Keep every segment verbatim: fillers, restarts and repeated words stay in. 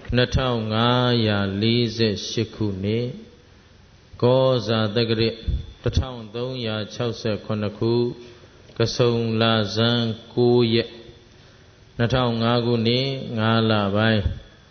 နှစ်ထောင်ငါးရာလေးဆယ်ရှစ်ခုနှစ်ကောဇာတက္ကရာတစ်ထောင်သုံးရာခြောက်ဆယ်ခုနှစ်ခုကစုံလဇန်ကိုးရက်နှစ်ထောင်ငါးခုနှစ်ငါးလပိုင်း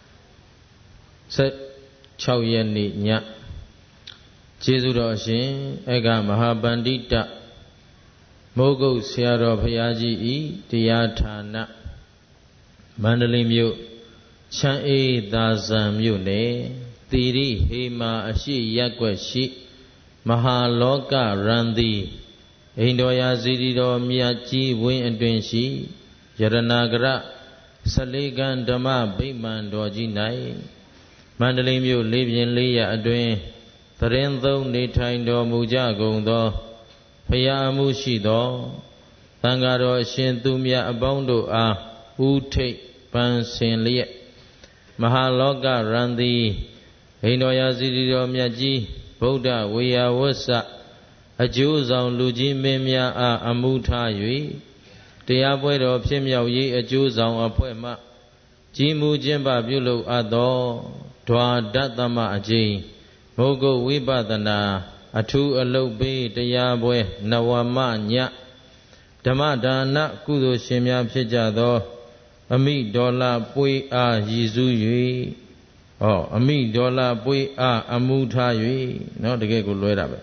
ခြောက်ရက်နေ့ညကျေးဇူးတော်အရှင်ဧကမဟာပန္တိတမိုးကုတ်ဆရာတော်ဘုရားကြီးဤတရားဌာနမန္တလေးမြို့ချမ်းအေးသာဇံမြို့နယ်သီရိဟေမာအရှိရပ်ကွက်ရှိမဟာလောကရန်တိအိန္ဒိယဇီတိတော်မြတ်ကြီးဝင်းအတွင်ရှိယရနာကရဆလေးကံဓမ္မဗိမာန်တော်ကြီး၌မန္တလေးမြို့လေးပြင်းလေးရအတွင်သတင်းသုံးနေထိုင်တော်မူကြကုန်သောဘုရားမှုရှိသောသံဃာတော်အရှင်သူမြတ်အပေါင်းတို့အားဥထိတ်ပန်းစင်လျက်မဟာလောကရန်တိအိန္ဒိယဇီတိတော်မြတ်ကြီးဗုဒ္ဓဝေယဝဆအကျိုးဆောင်လူကြီးမင်းများအားအမှုထား၍တရားပွဲတော်ဖြစ်မြောက်ရေးအကျိုးဆောင်အဖွဲ့မှကြီးမှုခြင်းပါပြုလုပ်အပ်သောဓဝါဒသမအကျိန်မိုးကုတ်ဝိပဿနာအထူးအလုပ်ပေးတရားပွဲနဝမညဓမ္မဒါနကုသိုလ်ရှင်များဖြစ်ကြသောအမိဒေါ်လာပွေအားရည်စူး၍ဟောအမိဒေါ်လာပွေအားအမှုထား၍เนาะတကယ်ကိုလွဲတာပဲ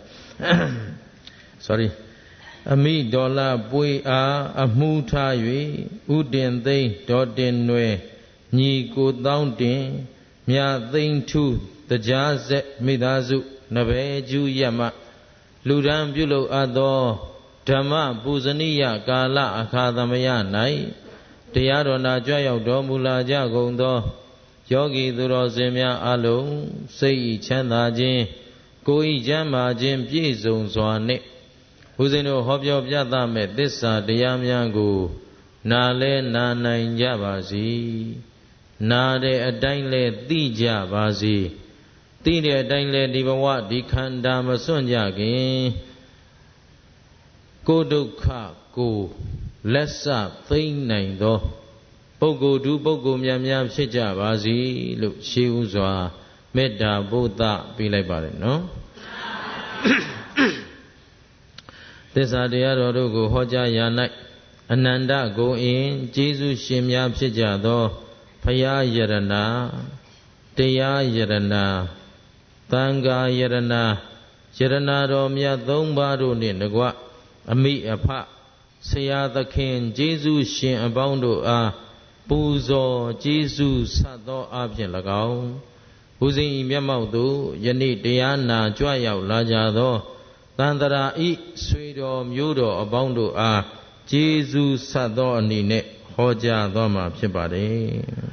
sorry အမိဒေါ်လာပွေအားအမှုထား၍ဥတင်သိန်းဒေါ်တင်နွယ်ညီကိုတောင်းတင်မြသိန်းထုတရားဆက်မိသားစုနဘဲကျူးရမလူဒန်းပြုလုပ်အပ်သောဓမ္မပူဇနိယကာလအခါသမယ၌တရားတော်နာကြွရောက်တော်မူလာကြကုန်သောယောဂီသူတော်စင်များအလုံးစိတ်ဤချမ်းသာခြင်းကိုယ်ဤချမ်းသာခြင်းပြည့်စုံစွာနှင့်ဦးဇင်းတို့ဟောပြောပြသမဲ့သစ္စာတရားများကိုနာလဲနာနိုင်ကြပါစေနာတဲ့အတိုင်းလဲသိကြပါစေသိတဲ့အတိုင်းလဲဒီဘဝဒီခန္ဓာမစွန့်ကြခင်ကိုဒုက္ခကိုလက်စသိမ့်နိုင်သောပုဂ္ဂိုလ်သူပုဂ္ဂိုလ်များများဖြစ်ကြပါစေလို့ရှေးဥစွာမေတ္တာဘုဒ္ဓပေးလိုက်ပါတယ်နော်သစ္စာတရားတော်တို့ကိုဟောကြားရာ၌အနန္တကိုအင်းကျေးဇူးရှင်များဖြစ်ကြသောဘုရားယရနာတရားယရနာသံဃာယရနာယရနာတော်မြတ်သုံးပါးတို့နှင့်တကွအမိအဖဆရာသခင်ကျေးဇူးရှင်အပေါင်းတို့အားပူဇော်ကျေးဇူးဆက်သောအဖြစ်၎င်းဦးဇင်းဤမျက်မှောက်သို့ယနေ့တရားနာကြွရောက်လာကြသောသန္တရာဤဆွေတော်မျိုးတော်အပေါင်းတို့အားကျေးဇူးဆက်သောအနေနဲ့ဟောကြားတော်မှာဖြစ်ပါတယ်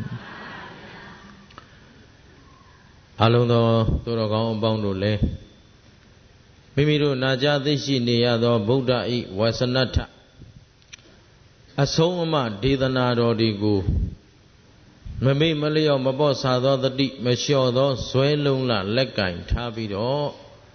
အလုံးသောသူတော်ကောင်းအပေါင်းတို့လည်းမိမိတို့နာကြားသိရှိနေရသောဗုဒ္ဓဤဝါစနထအဆုံးအမဒေသနာတော်တွေကိုမမေ့မလျော့မပေါ့ဆာသောတတိမလျှော့သောဇွဲလုံးလလက်ကင်ထားပြီးတော့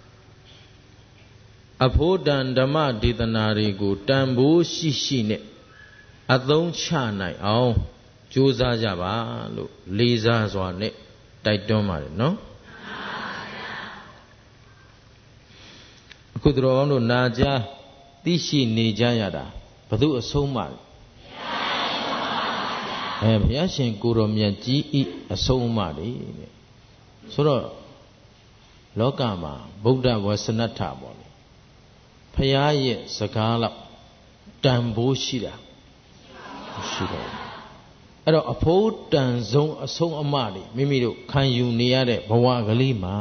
အဖို့တန်ဓမ္မဒေသနာတွေကိုတန်ဖိုးရှိရှိနဲ့အသုံးချနိုင်အောင်ကြိုးစားကြပါလို့လေးစားစွာနဲ့တိုက်တွန်းပါတယ်နော်အခုတော်ကောင်းတို့နာကြားသိရှိနေကြရတာဘု து အဆုံးမအဲဘုရားရှင်ကိုတော်မြတ်ကြီးဤအဆုံးအမတွေတဲ့ဆိုတော့လောကမှာဗုဒ္ဓဝါစနထပေါ့လေဘုရားရဲ့စကားလောက်တန်ဖိုးရှိတာရှိတော့အဲ့တော့အဖို့တန်ဆုံးအဆုံးအမတွေမိမိတို့ခံယူနေရတဲ့ဘဝကလေးမှာ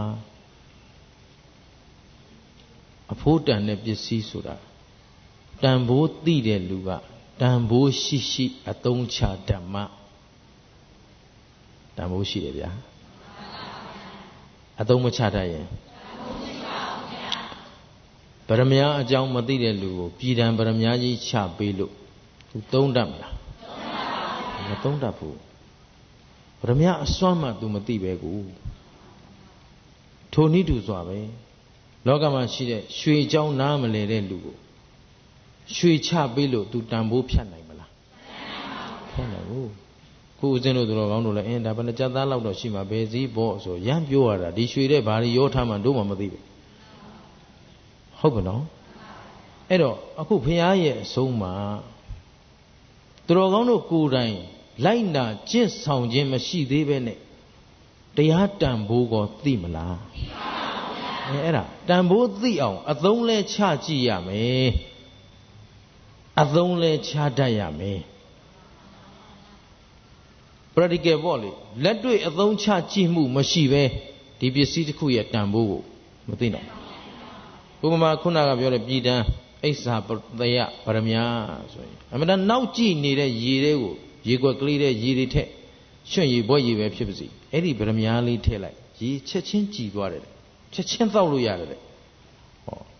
အဖို့တန်တဲ့ပစ္စည်းဆိုတာတန်ဖိုးသိတဲ့လူကတန်ဖိုးရှိရှိအသုံးချဓမ္မတန်ဖိုးရှိတယ်ဗျာအသုံးမချတတ်ရင်ဗရမ ्या အကြောင်းမသိတဲ့လူကိုပြည်တံဗရမ ्या ကြီးချပေးလို့သူသုံးတတ်မလားမသုံးတတ်ဘူးဗရမ ्या အစွမ်းမှ तू မသိပဲကိုထိုနည်းတူစွာပဲလောကမှာရှိတဲ့ရွှေเจ้าနားမလဲတဲ့လူကိုရွှေချပေးလို့ तू တန်ဖိုးဖြတ်နိုင်မလားဖြတ်နိုင်ဘူးခုဦးဇင်းတို့တော်ကောင်းတို့လည်းအင်းဒါဘယ်နှကြသားလောက်တော့ရှိမှာဘယ်စည်းပေါ့ဆိုရမ်းပြောရတာဒီရွှေတဲ့ဘာတွေရောထားမှတို့မှမသိဘူးဟုတ်ပါနော်အဲ့တော့အခုဘုရားရဲ့အဆုံးမှာတော်ကောင်းတို့ကိုယ်တိုင်လိုက်နာကျင့်ဆောင်ခြင်းမရှိသေးပဲနဲ့တရားတန်ဖိုးကိုသိမလားသိပါပါဘုရားအဲအဲ့ဒါတန်ဖိုးသိအောင်အသုံးလဲချကြည့်ရမယ်အသုံးလဲချတတ်ရမယ် practical ပေါ့လေလက်တွေ့အသုံးချကြည့်မှုမရှိပဲဒီပစ္စည်းတစ်ခုရဲ့တန်ဖိုးကိုမသိနိုင်ဘူးဥပမာခုနကပြောတဲ့ပြည်တန်းအိစ္ဆာပတယဗရမ ्या ဆိုရင်အမှန်တန်နောက်ကြည့်နေတဲ့ရေတွေကိုရေကွက်ကလေးတဲ့ရေတွေထက်ရွှွန့်ရေဘွက်ရေပဲဖြစ်ပါစေအဲ့ဒီဗရမ ्या လေးထည့်လိုက်ရေချက်ချင်းကြည်သွားတယ်ချက်ချင်းသောက်လို့ရတယ်တဲ့ဟော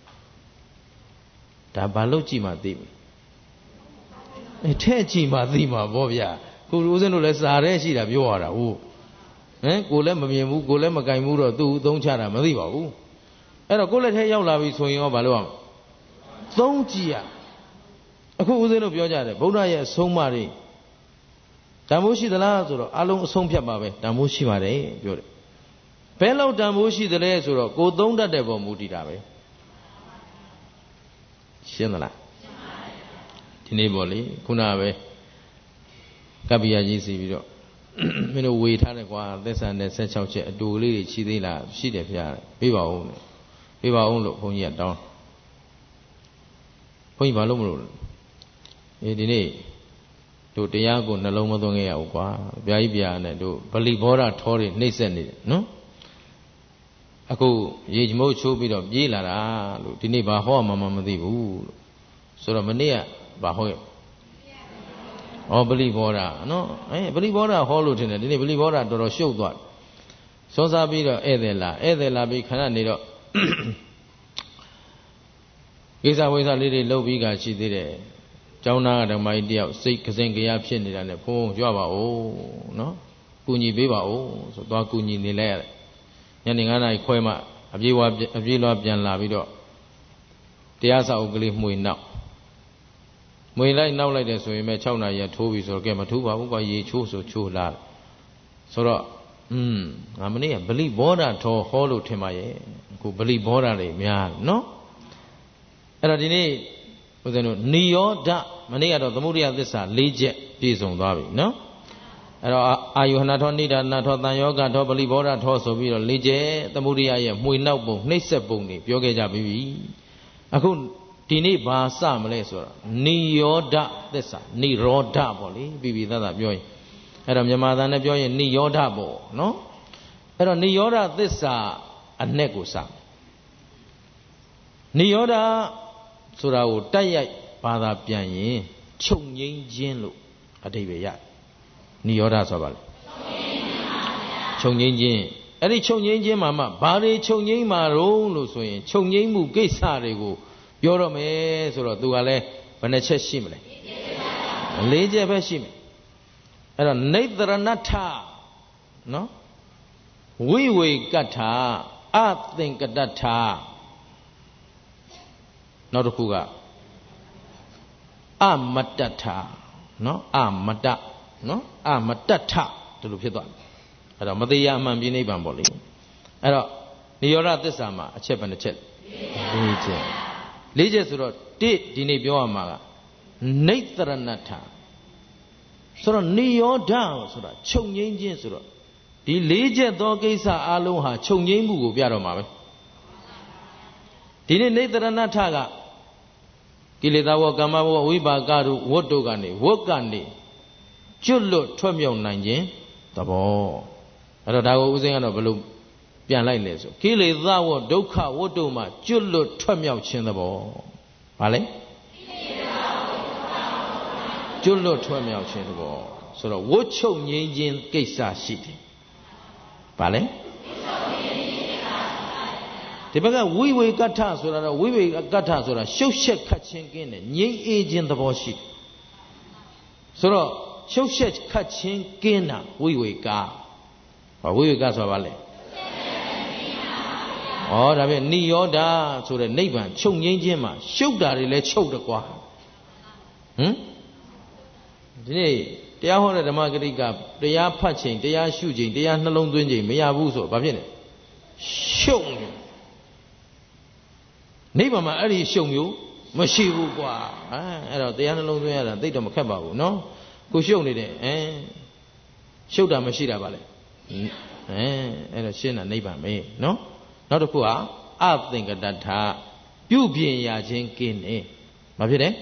ဒါဘာလို့ကြည့်မှသိပြီအဲထည့်ကြည့်မှသိမှာဗောဗျာခုဦးဇင်းတို့လည်းစာရဲရှိတာပြောရတာဟုတ်ဟမ်ကိုလည်းမမြင်ဘူးကိုလည်းမကင်ဘူးတော့သူ့အသုံးချတာမသိပါဘူးအဲ့တော့ကိုလည်းထဲရောက်လာပြီဆိုရင်ရောဘာလို့အောင်သုံးကြည့်ရအခုဦးဇင်းတို့ပြောကြတယ်ဗုဒ္ဓရဲ့အဆုံးအမတွေတန်ဖိုးရှိသလားဆိုတော့အလုံးအဆုံးဖြတ်ပါပဲတန်ဖိုးရှိပါတယ်ပြောတယ်ဘယ်လောက်တန်ဖိုးရှိသလဲဆိုတော့ကိုသုံးတတ်တဲ့ပုံမူတည်တာပဲရှင်းသလားဒီနေ့ပေါ့လေခုနကပဲကပ္ပိယကြီးစီပြီးတော့မင်းတို့ဝေထားတယ်ကွာသက်ဆန်တဲ့ဆက်၆ချက်အတူလေးတွေချီသေးလားရှိတယ်ဗျာပြေးပါဦးပြေးပါဦးလို့ဘုန်းကြီးကတောင်းဘုန်းကြီးဘာလို့မလို့အေးဒီနေ့တို့တရားကိုနှလုံးမသွင်းခဲ့ရဘူးကွာဗျာကြီးဗျာနဲ့တို့ဗလိဘောဓထောတွေနှိမ့်ဆက်နေတယ်နော်အခုရေချမုတ်ချိုးပြီးတော့ပြေးလာတာလို့ဒီနေ့ဘာဟောမှမသိဘူးလို့ဆိုတော့မနေ့ကဘာဟောရဲ့ဩဗလိဘောဓနော်အဲဗလိဘောဓဟောလို့ထင်တယ်ဒီနေ့ဗလိဘောဓတော်တော်ရှုပ်သွားစောစားပြီးတော့ဧည့်သည်လာဧည့်သည်လာပြီးခဏနေတော့ကိစ္စဝိစ္စလေးတွေလုပ်ပြီးကရှိသေးတယ်ကျောင်းသားကဓမ္မကြီးတယောက်စိတ်ကစင်ကြရဖြစ်နေတာနဲ့ဘုန်းကြွပါဦးနော်ကူညီပေးပါဦးဆိုသွားကူညီနေလိုက်ရတယ်ညနေငါးနာရီခွဲမှအပြေးဝအပြေးလွှားပြန်လာပြီးတော့တရားစာအုပ်ကလေးမှွေနောက်မှွေလိုက်နောက်လိုက်တယ်ဆိုရင်ပဲ၆နာရီထိုးပြီဆိုတော့ကဲမထိုးပါဘူးကွာရေချိုးဆိုချိုးလာဆိုတော့อืมငါမနေ့ကဗလိဘောဓထောဟောလို့ထင်ပါရဲ့အခုဗလိဘောဓတွေများနော်အဲ့တော့ဒီနေ့ဦးဇင်းတို့နိရောဓမနေ့ကတော့သမုဒိယသစ္စာ၄ချက်ပြည့်စုံသွားပြီနော်အဲ့တော့အာယုဟနာထောနိဒာနာထောတန်ယောဂထောဗလိဘောဓထောဆိုပြီးတော့၄ချက်သမုဒိယရဲ့မှွေနောက်ပုံနှိမ့်ဆက်ပုံတွေပြောခဲ့ကြပြီအခုဒီနေ့ဘာစမလဲဆိုတော့နိရောဓသစ္စာနိရောဓပေါ့လေပြီးပြီးသားသားပြောရင်အဲ့တော့မြန်မာသားနဲ့ပြောရင်နိရောဓပေါ့နော်အဲ့တော့နိရောဓသစ္စာအ내ကိုစနိရောဓဆိုတာကိုတိုက်ရိုက်ဘာသာပြန်ရင်ချုပ်ငိမ့်ခြင်းလို့အဓိပ္ပာယ်ရတယ်နိရောဓဆိုပါလေချုပ်ငိမ့်ခြင်းအဲ့ဒီချုပ်ငိမ့်ခြင်းမှာမှဘာတွေချုပ်ငိမ့်မှာတော့လို့ဆိုရင်ချုပ်ငိမ့်မှုကိစ္စတွေကိုပြောတော့မယ်ဆိုတော့သူကလည်းဘယ်နှချက်ရှိမလဲ၄ချက်ပဲရှိမယ်အဲ့တော့နေတရဏထနော်ဝိဝေကထအသင်္ကတထနောက်တစ်ခုကအမတ္တထနော်အမတ္တနော်အမတ္တထဒီလိုဖြစ်သွားတယ်အဲ့တော့မသေးရအမှန်ပြိနိဗ္ဗာန်ပေါ့လေအဲ့တော့နိရောဓသစ္စာမှာအချက်ဘယ်နှချက်၄ချက်၄ချက်ဆိုတော့တိဒီနေ့ပြောရမှာကနေတရဏထဆိုတော့နိရောဓဆိုတာချုပ်ငိမ့်ခြင်းဆိုတော့ဒီ၄ချက်သောကိစ္စအလုံးဟာချုပ်ငိမ့်မှုကိုပြတော့မှာပဲဒီနေ့နေတရဏထကကိလေသာဝကမ္မဝဝိပါကတို့ဝတ်တို့ကနေဝတ်ကနေကျွတ်လွတ်ထွက်မြောက်နိုင်ခြင်းသဘောအဲ့တော့ဒါကိုဥစဉ်ကတော့ဘယ်လိုပြန်လိုက်လဲဆိုကိလေသာဝဒုက္ခဝတ်တို့မှာကျွတ်လွတ်ထွက်မြောက်ခြင်းသဘောဗာလဲကျွတ်လွတ်ထွက်မြောက်ခြင်းသဘောဆိုတော့ဝတ်ချုပ်ငြိမ်းခြင်းကိစ္စရှိတယ်ဗာလဲဒီဘက်ကဝိဝေကထဆိုတာတော့ဝိဝေကထဆိုတာရှုပ်ရှက်ခတ်ခြင်းကင်းတယ်ငြိမ်းအေးခြင်းသဘောရှိတယ်ဆိုတော့ရှုပ်ရှက်ခတ်ခြင်းကင်းတာဝိဝေကဟောဝိဝေကဆိုတာဘာလဲဩဒါဖြင့်နိရောဓဆိုတဲ့နိဗ္ဗာန်ချုပ်ငြိမ်းခြင်းမှာရှုပ်တာတွေလည်းချုပ်တယ်ကွာဟမ်ဒီနေ့တရားဟောတဲ့ဓမ္မဂရိကတရားဖတ်ချိန်တရားရှုချိန်တရားနှလုံးသွင်းချိန်မရဘူးဆိုဘာဖြစ်လဲရှုံနေနိဗ္ဗာန်မှာအဲ့ဒီရှုံမျိုးမရှိဘူးကွာအဲအဲ့တော့တရားနှလုံးသွင်းရတာသိတော့မခက်ပါဘူးနော်ကိုရှုံနေတယ်အဲရှုပ်တာမရှိတာပါလေအဲအဲ့တော့ရှင်းတာနိဗ္ဗာန်ပဲနော်နောက်တစ်ခုကအသင်္ကတထပြုပြင်ရခြင်းကင်းနေဘာဖြစ်လဲ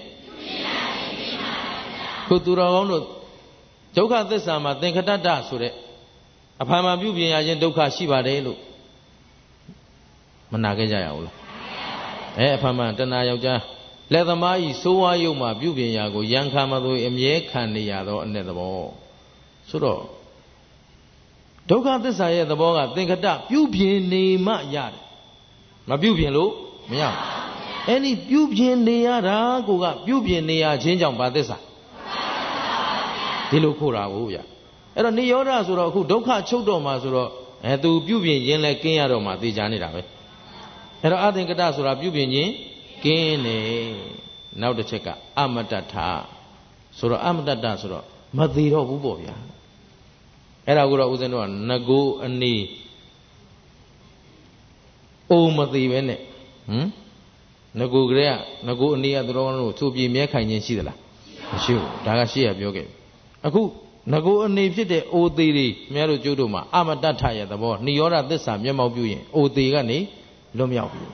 ခုသူတော်ကောင်းတို့ဒုက္ခသစ္စာမှာသင်္ခတတဆိုတဲ့အဖန်မှပြုပြင်ရခြင်းဒုက္ခရှိပါတယ်လို့မနာခဲ့ကြရဘူးလားအဲအဖန်မှတဏှာယောက်ျားလက်သမားဤစိုးဝါးယုတ်မှာပြုပြင်ရာကိုရန်ခံမသွေအမြဲခံနေရသောအ내သဘောဆိုတော့ဒုက္ခသစ္စာရဲ့သဘောကသင်္ခတပြုပြင်နေမှရတယ်မပြုပြင်လို့မရဘူးအဲ့ဒီပြုပြင်နေရတာကိုကပြုပြင်နေရခြင်းကြောင့်ဘာသစ္စာဒီလိုခိုးတာကိုဗျအဲ့တော့နိရောဓဆိုတော့အခုဒုက္ခချုပ်တော့မှာဆိုတော့အဲသူပြုပြင်ခြင်းလဲကင်းရတော့မှာသိကြနေတာပဲအဲ့တော့အသင်္ကတဆိုတာပြုပြင်ခြင်းကင်းနေနောက်တစ်ချက်ကအမတ္တထဆိုတော့အမတ္တဆိုတော့မသေးတော့ဘူးပေါ့ဗျာအဲ့ဒါကိုတော့ဦးဇင်းတို့ကငကိုအနေအိုမသေးပဲနဲ့ဟမ်ငကိုကလေးကငကိုအနေကသူတော်တို့သူပြေမြဲခိုင်ခြင်းရှိသလားမရှိဘူးဒါကရှေ့ရပြောခဲ့အခုငကိုအနေဖြစ်တဲ့အိုသေးတွေမြတ်တို့ကျုပ်တို့မှာအမတ္တထရဲ့သဘောနိရောဓသစ္စာမျက်မှောက်ပြုရင်အိုသေးကနေလွတ်မြောက်ပြီ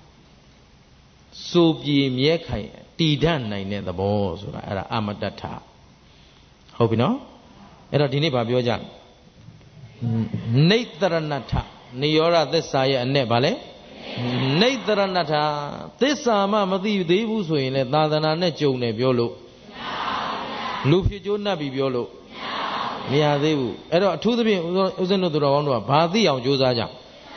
စိုးပြေမြဲခိုင်တည်ဓာတ်နိုင်တဲ့သဘောဆိုတာအဲ့ဒါအမတ္တထဟုတ်ပြီနော်အဲ့တော့ဒီနေ့ဗာပြောကြနိတရဏထနိရောဓသစ္စာရဲ့အ내ဗာလဲနိတရဏထသစ္စာမှမသိသေးဘူးဆိုရင်လေသာသနာနဲ့ကြုံတယ်ပြောလို့လူဖြစ်ကျိုးနှပ်ပြီးပြောလို့မရသေးဘူးအဲ့တော့အထူးသဖြင့်ဦးဇင်းတို့သူတော်ကောင်းတို့ကဘာသိအောင်ကြိုးစားကြ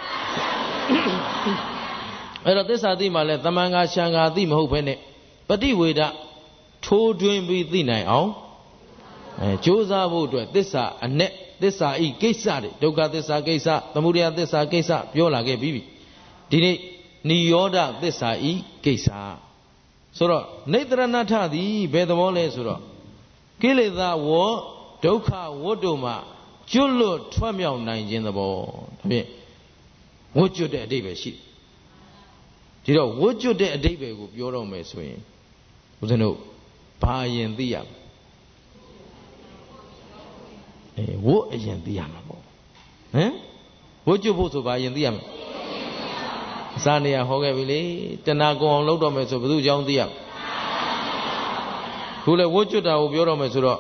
အဲ့တော့သစ္စာသိမှလည်းတမန်ကရှံကသိမဟုတ်ဘဲနဲ့ပฏิဝေဒထိုးတွင်းပြီးသိနိုင်အောင်အဲကြိုးစားဖို့အတွက်သစ္စာအ내သစ္စာဤကိစ္စတွေဒုက္ခသစ္စာကိစ္စသမုဒယသစ္စာကိစ္စပြောလာခဲ့ပြီးပြီဒီနေ့နိရောဓသစ္စာဤကိစ္စဆိုတော့နိတရဏထသည်ဘယ်သဘောလဲဆိုတော့ကိလေသာဝဒုက္ခဝတ္တုမှာကျွတ်လွတ်ထွက်မြောက်နိုင်ခြင်းသဘောဒါဖြင့်ဝတ်ကျွတ်တဲ့အဓိပ္ပာယ်ရှိဒီတော့ဝတ်ကျွတ်တဲ့အဓိပ္ပာယ်ကိုပြောတော့မယ်ဆိုရင်ဦးဇင်းတို့ဘာအရင်သိရမလဲအဲဝတ်အရင်သိရမှာပေါ့ဟမ်ဝတ်ကျွတ်ဖို့ဆိုဘာအရင်သိရမလဲအစာနေရဟောခဲ့ပြီလေတဏှာကုန်အောင်လုပ်တော့မယ်ဆိုဘယ်သူအကြောင်းသိရမလဲခုလေဝတ်ကျွတ်တာကိုပြောတော့မယ်ဆိုတော့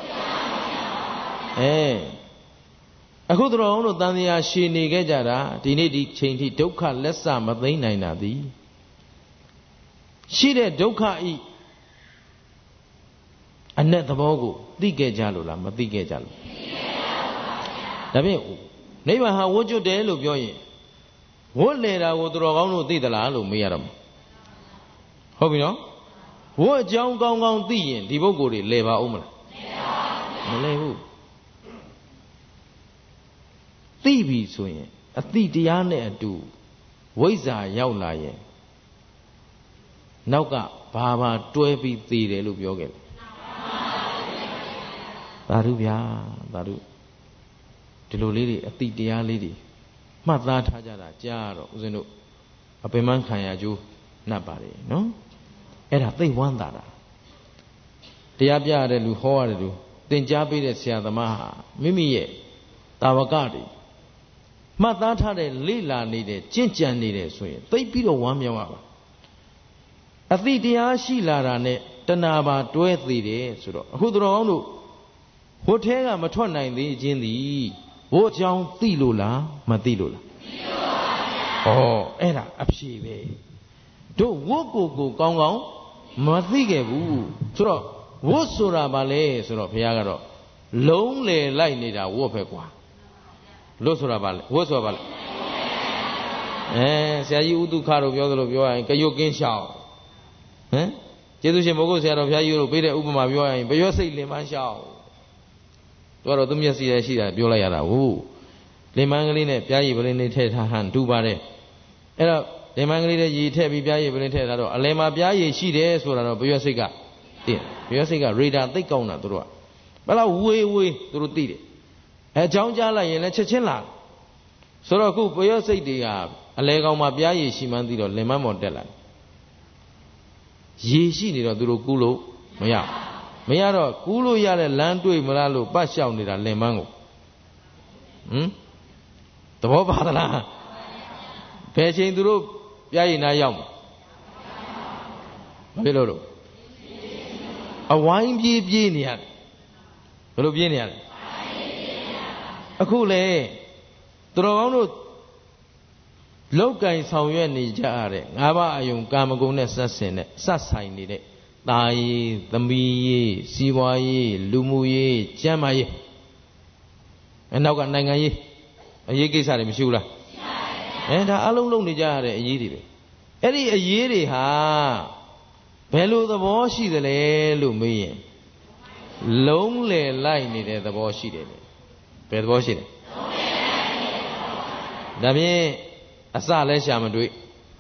အဲအခုတော်အောင်တို့တန်တရားရှည်နေခဲ့ကြတာဒီနေ့ဒီချိန်ထိဒုက္ခလက်စမသိမ့်နိုင်တာသည်ရှိတဲ့ဒုက္ခဤအ내သဘောကိုသိခဲ့ကြလို့လားမသိခဲ့ကြလို့ဒါဖြင့်နိဗ္ဗာန်ဟာဝတ်ကျွတ်တယ်လို့ပြောရင်ဝတ်လေတာကိုတော်ကောင်းတို့သိသလားလို့မေးရတော့မှာဟုတ်ပြီနော်ဝတ်အကြောင်းကောင်းကောင်းသိရင်ဒီပုဂ္ဂိုလ်တွေလဲပါဦးမလားမလဲဘူးသိပြီဆိုရင်အတိတရားနဲ့အတူဝိဇ္ဇာရောက်လာရင်နောက်ကဘာဘာတွဲပြီးသိတယ်လို့ပြောခဲ့တယ်သာဓုဗျာသာဓုဒီလိုလေးတွေအတိတရားလေးတွေမှတ်သားထားကြတာကြားတော့ဦးဇင်းတို့အပင်မခံရကျိုးနှပ်ပါတယ်နော်အဲ့ဒါသိဝမ်းသာတာတရားပြရတဲ့လူဟောရတဲ့လူသင်ကြားပေးတဲ့ဆရာသမားဟာမိမိရဲ့တာဝကတွေမှတ်သားထားတဲ့လေ့လာနေတဲ့ကြင့်ကြံနေတယ်ဆိုရင်သိပြီးတော့ဝမ်းမြောက်ရပါအတိတရားရှိလာတာနဲ့တဏှာပါတွဲသေးတယ်ဆိုတော့အခုတော်ကောင်းတို့ဟိုထဲကမထွက်နိုင်သေးခြင်းသည်ဘို့အကြောင်းသိလို့လားမသိလို့လားသိလို့ပါဗျာဩအဲ့ဒါအဖြေပဲတို့ဝတ်ကိုကိုကောင်းကောင်းမသိခဲ့ဘူးဆိုတော့ဝတ်ဆိုတာဘာလဲဆိုတော့ဘုရားကတော့လုံးလေလိုက်နေတာဝတ်ပဲကွာလို့ဆိုတာဘာလဲဝတ်ဆိုတာဘာလဲအဲဆရာကြီးဥတုခတို့ပြောသလိုပြောရရင်ကရွတ်ကင်းရှောက်ဟမ်ကျေးဇူးရှင်ဘုဂုတ်ဆရာတော်ဘုရားကြီးတို့ပေးတဲ့ဥပမာပြောရရင်ဘရွက်စိတ်လင်မန်းရှောက်သူကတော့သူမျက်စိရဲ့ရှိတာပြောလိုက်ရတာဟုတ်လင်မန်းကလေးနဲ့ပြားရည်ပလင်းလေးထည့်ထားဟန်တူပါတယ်အဲ့တော့လင်မန်းကလေးနဲ့ရည်ထည့်ပြီးပြားရည်ပလင်းထည့်ထားတော့အလယ်မှာပြားရည်ရှိတယ်ဆိုတာတော့ဘရွက်စိတ်ကသိဘရွက်စိတ်ကရေဒါသိကောင်းတာသူတို့ကဘယ်လောက်ဝေးဝေးသူတို့သိတယ်အဲအကြောင်းကြားလိုက်ရင်လည်းချက်ချင်းလာဆိုတော့အခုပယောစိတ်တွေကအလဲကောင်မှာပြားရည်ရှိမှန်းသိတော့လင်မမော်တက်လာရေရှိနေတော့သူတို့ကူးလို့မရမရတော့ကူးလို့ရတဲ့လမ်းတွေ့မလားလို့ပတ်လျှောက်နေတာလင်မန်းကိုဟမ်သဘောပါသလားဘယ်ချိန်သူတို့ပြားရည်နာရောက်မှာမဖြစ်လို့လို့အဝိုင်းပြေးပြေးနေရတယ်ဘယ်လိုပြေးနေရလဲအခုလေသူတော်ကောင်းတို့လောက်ကင်ဆောင်ရွက်နေကြရတဲ့ငါးပါးအယုံကာမဂုဏ်နဲ့ဆက်ဆင်တဲ့ဆက်ဆိုင်နေတဲ့တာရေးသမီးရေးစီးပွားရေးလူမှုရေးကျန်းမာရေးအနောက်ကနိုင်ငံရေးအရေးကိစ္စတွေမရှိဘူးလားအဲဒါအလုံးလုံးနေကြရတဲ့အရေးတွေပဲအဲ့ဒီအရေးတွေဟာဘယ်လိုသဘောရှိသလဲလို့မေးရင်လုံးလေလိုက်နေတဲ့သဘောရှိတယ်ဘယ်သဘောရှိလဲဒါဖြင့်အစလဲရှာမတွေ့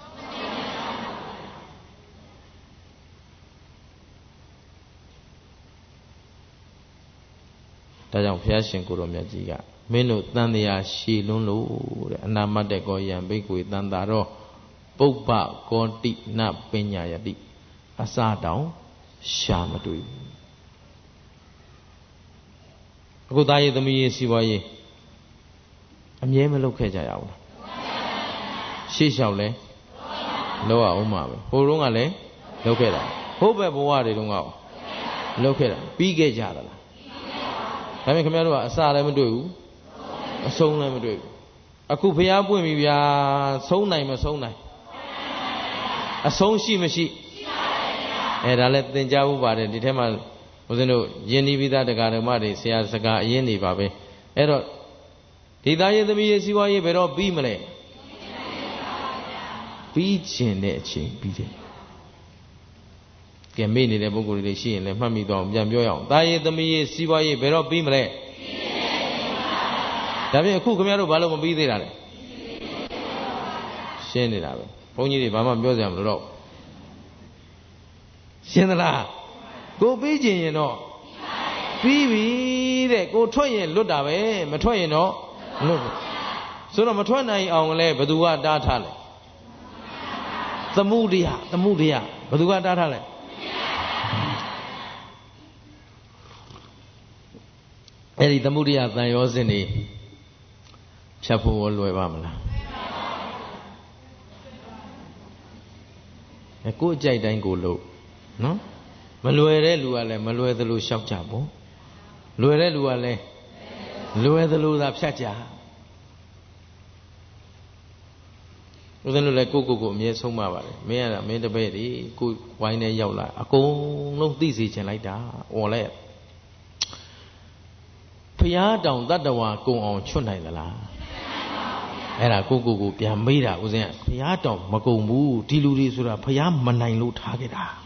ဒါကြောင့်ဘုရားရှင်ကိုရောမြတ်ကြီးကမင်းတို့တန်တရားရှည်လွန်းလို့တဲ့အနာမတ္တကောယံဘိက္ခွေတန်တာရောပုပ္ပကောတိနပညာယတိအစတောင်ရှာမတွေ့အခုသားရေးသမီးရေးစီးပွားရေးအမြဲမလုပ်ခဲ့ကြရဘူးလားရှေ့လျှောက်လဲလောက်အောင်မှာပဲဟိုတုန်းကလည်းလုပ်ခဲ့တာဟုတ်ပဲဘဝတွေတုန်းကလုပ်ခဲ့တာပြီးခဲ့ကြတာလားဒါပေမဲ့ခင်ဗျားတို့ကအစလည်းမတွေ့ဘူးအဆုံးလည်းမတွေ့ဘူးအခုဖျားပွင့်ပြီဗျာဆုံးနိုင်မဆုံးနိုင်အဆုံးရှိမရှိအဲဒါလည်းသင်ကြားဖို့ပါတယ်ဒီထဲမှာဦးဇင်းတို့ယဉ်ဤပိသတရားဓမ္မတွေဆရာစကားအရင်နေပါပဲအဲ့တော့ဒီသားရေးသမီးရေးစီးပွားရေးဘယ်တော့ပြီးမလဲပြီးကျင်တဲ့အချိန်ပြီးတယ်ကဲမေ့နေတဲ့ပုဂ္ဂိုလ်တွေရှိရင်လည်းမှတ်မိသွားအောင်ပြန်ပြောရအောင်သားရေးသမီးရေးစီးပွားရေးဘယ်တော့ပြီးမလဲဒါဖြင့်အခုခင်ဗျားတို့ဘာလို့မပြီးသေးတာလဲရှင်းနေတာပဲဘုန်းကြီးတွေဘာမှပြောစရာမလိုတော့ရှင်းသလားကိုပြီးကျင်ရင်တော့ပြီးပြီတဲ့ကိုထွက်ရင်လွတ်တာပဲမထွက်ရင်တော့မလွတ်ဘူးဆိုတော့မထွက်နိုင်အောင်လဲဘယ်သူကတားထားလဲသမှုတရားသမှုတရားဘယ်သူကတားထားလဲအဲ့ဒီသမှုတရားတန်ရောစင်နေဖြတ်ဖို့လွယ်ပါမလားအဲကိုအကြိုက်တိုင်းကိုလို့နော်မလွယ်တဲ့လူကလည်းမလွယ်သလိုရှောက်ကြပေါ့လွယ်တဲ့လူကလည်းလွယ်သလိုသာဖြတ်ကြဦးဇင်းတို့လည်းကိုကိုကိုအမြဲဆုံးမပါတယ်မင်းရတာမင်းတပည့်ဒီကိုဝိုင်းထဲရောက်လာအကုန်လုံးသိစေချင်လိုက်တာអော်လဲဖျားတောင်တတ္တဝါကုံအောင်ချွတ်နိုင်သလားအဲ့ဒါကိုကိုကိုပြန်မေးတာဦးဇင်းကဖျားတောင်မကုံဘူးဒီလူတွေဆိုတာဖျားမနိုင်လို့ထားခဲ့တာ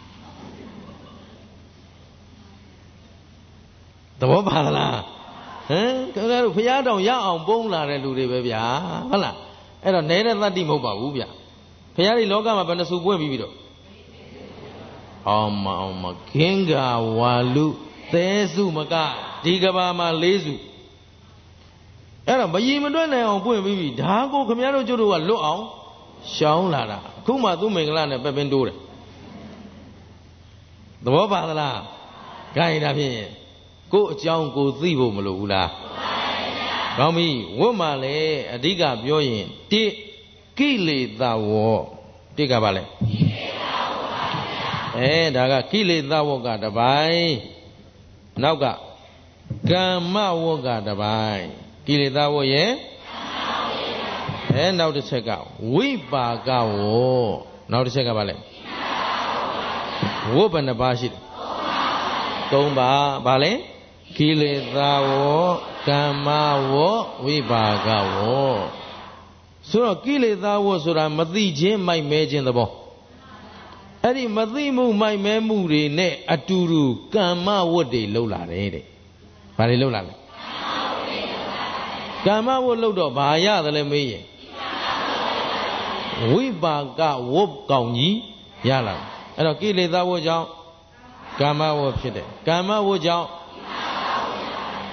သဘောပါလားဟမ်ခင်ဗျားတို့ဖျားတောင်ရအောင်ပုံးလာတဲ့လူတွေပဲဗျာဟုတ်လားအဲ့တော့နေတဲ့တတ္တိမဟုတ်ပါဘူးဗျဖျားဒီလောကမှာဘယ်နှစုပွင့်ပြီးပြီတော့အောင်မအောင်မခင်းကာဝါလူသဲစုမကဒီကဘာမှာလေးစုအဲ့တော့မယီမတွက်နိုင်အောင်ပွင့်ပြီးပြီဒါကိုခင်ဗျားတို့ကျတို့ကလွတ်အောင်ရှောင်းလာတာအခုမှသူ့မင်္ဂလာနဲ့ပက်ပင်းတိုးတယ်သဘောပါသလားခိုင်းတာဖြင့်ကို့အကြောင်းကိုသိဖို့မလိုဘူးလားကောင်းပြီဝတ်မှလည်းအဓိကပြောရင်တိကိလေသာဝောတိကပါလဲအဲဒါကကိလေသာဝောကတပိုင်းနောက်ကကမ္မဝောကတပိုင်းကိလေသာဝောရဲ့အဲနောက်တစ်ချက်ကဝိပါကဝောနောက်တစ်ချက်ကပါလဲဝတ်ဘယ်နှပါရှိတယ်သုံးပါပါလဲကိလေသာဝောကမ္မဝောဝိပါကဝောဆိုတော့ကိလေသာဝောဆိုတာမသိခြင်းမိုက်မဲခြင်းသဘောအဲ့ဒီမသိမှုမိုက်မဲမှုတွေနဲ့အတူတူကမ္မဝတ်တွေလှုပ်လာတယ်တဲ့ဘာတွေလှုပ်လာလဲကမ္မဝတ်လှုပ်တော့ဘာရတယ်လဲမေးရင်ဝိပါကဝတ်ကောင်ကြီးရလာအဲ့တော့ကိလေသာဝတ်ကြောင့်ကမ္မဝတ်ဖြစ်တယ်ကမ္မဝတ်ကြောင့်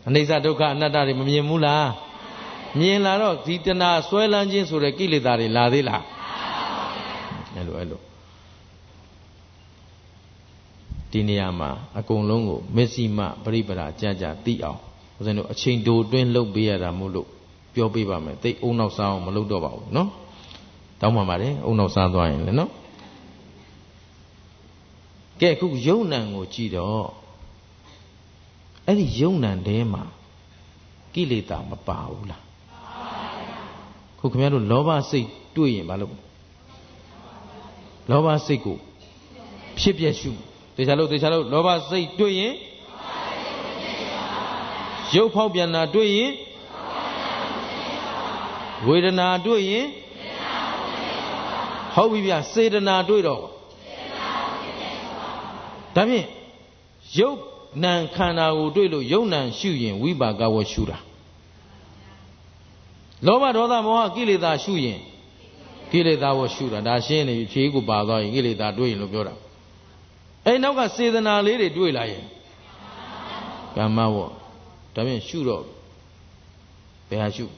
အနိစ္စဒုက္ခအနတ္တတွေမမြင်ဘူးလားမြင်လာတော့ဒီတဏှာဆွဲလန်းခြင်းဆိုတဲ့ကိလေသာတွေလာသေးလားအဲ့လိုအဲ့လိုဒီနေရာမှာအကုန်လုံးကိုမစ္စည်းမပရိပဒါကြကြသိအောင်ဦးဇင်းတို့အချိန်တိုတွင်းလှုပ်ပေးရတာမို့လို့ပြောပေးပါမယ်သိအုံနောက်စားအောင်မလုပ်တော့ပါဘူးနော်တောင်းပါပါတယ်အုံနောက်စားသွားရင်လည်းနော်ကဲအခုယုံနံကိုကြည့်တော့အဲ့ဒီယုံနံထဲမှာကိလေသာမပါဘူးလားခုခင်ဗျားတို့လောဘစိတ်တွေ့ရင်မလုပ်လောဘစိတ်ကိုဖြစ်ပြရှုတေချာလို့တေချာလို့လောဘစိတ်တွေ့ရင်ရုပ်ဖောက်ပြန်တာတွေ့ရင်ဝေဒနာတွေ့ရင်ဟုတ်ပြီဗျစေတနာတွေ့တော့ဒါဖြင့်ရုပ်နာခန္ဓာကိုတွေ့လို့ယုံနာရှုရင်ဝိပါကဝရှုတာလောဘဒေါသမောဟကိလေသာရှုရင်ကိလေသာဝရှုတာဒါရှင်းနေပြီဖြေကိုပါသွားရင်ကိလေသာတွေ့ရင်လို့ပြောတာအဲ့နောက်ကစေတနာလေးတွေတွေ့လာရင်ကမ္မဝဒါဖြင့်ရှုတော့ဘယ်ဟာရှု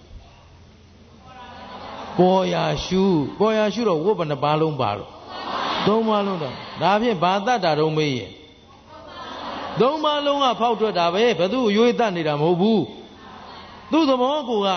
ပေါ်ရာရှုပေါ်ရာရှုတော့ဝတ်ဘယ်နှပါလုံးပါတော့သုံးပါလုံးတော့ဒါဖြင့်ဘာတတ်တာတော့မေးရင်သုံးပါလုံးကဖောက်ထွက်တာပဲဘယ်သူ့ရွေးတတ်နေတာမဟုတ်ဘူးသူ့သဘောကိုက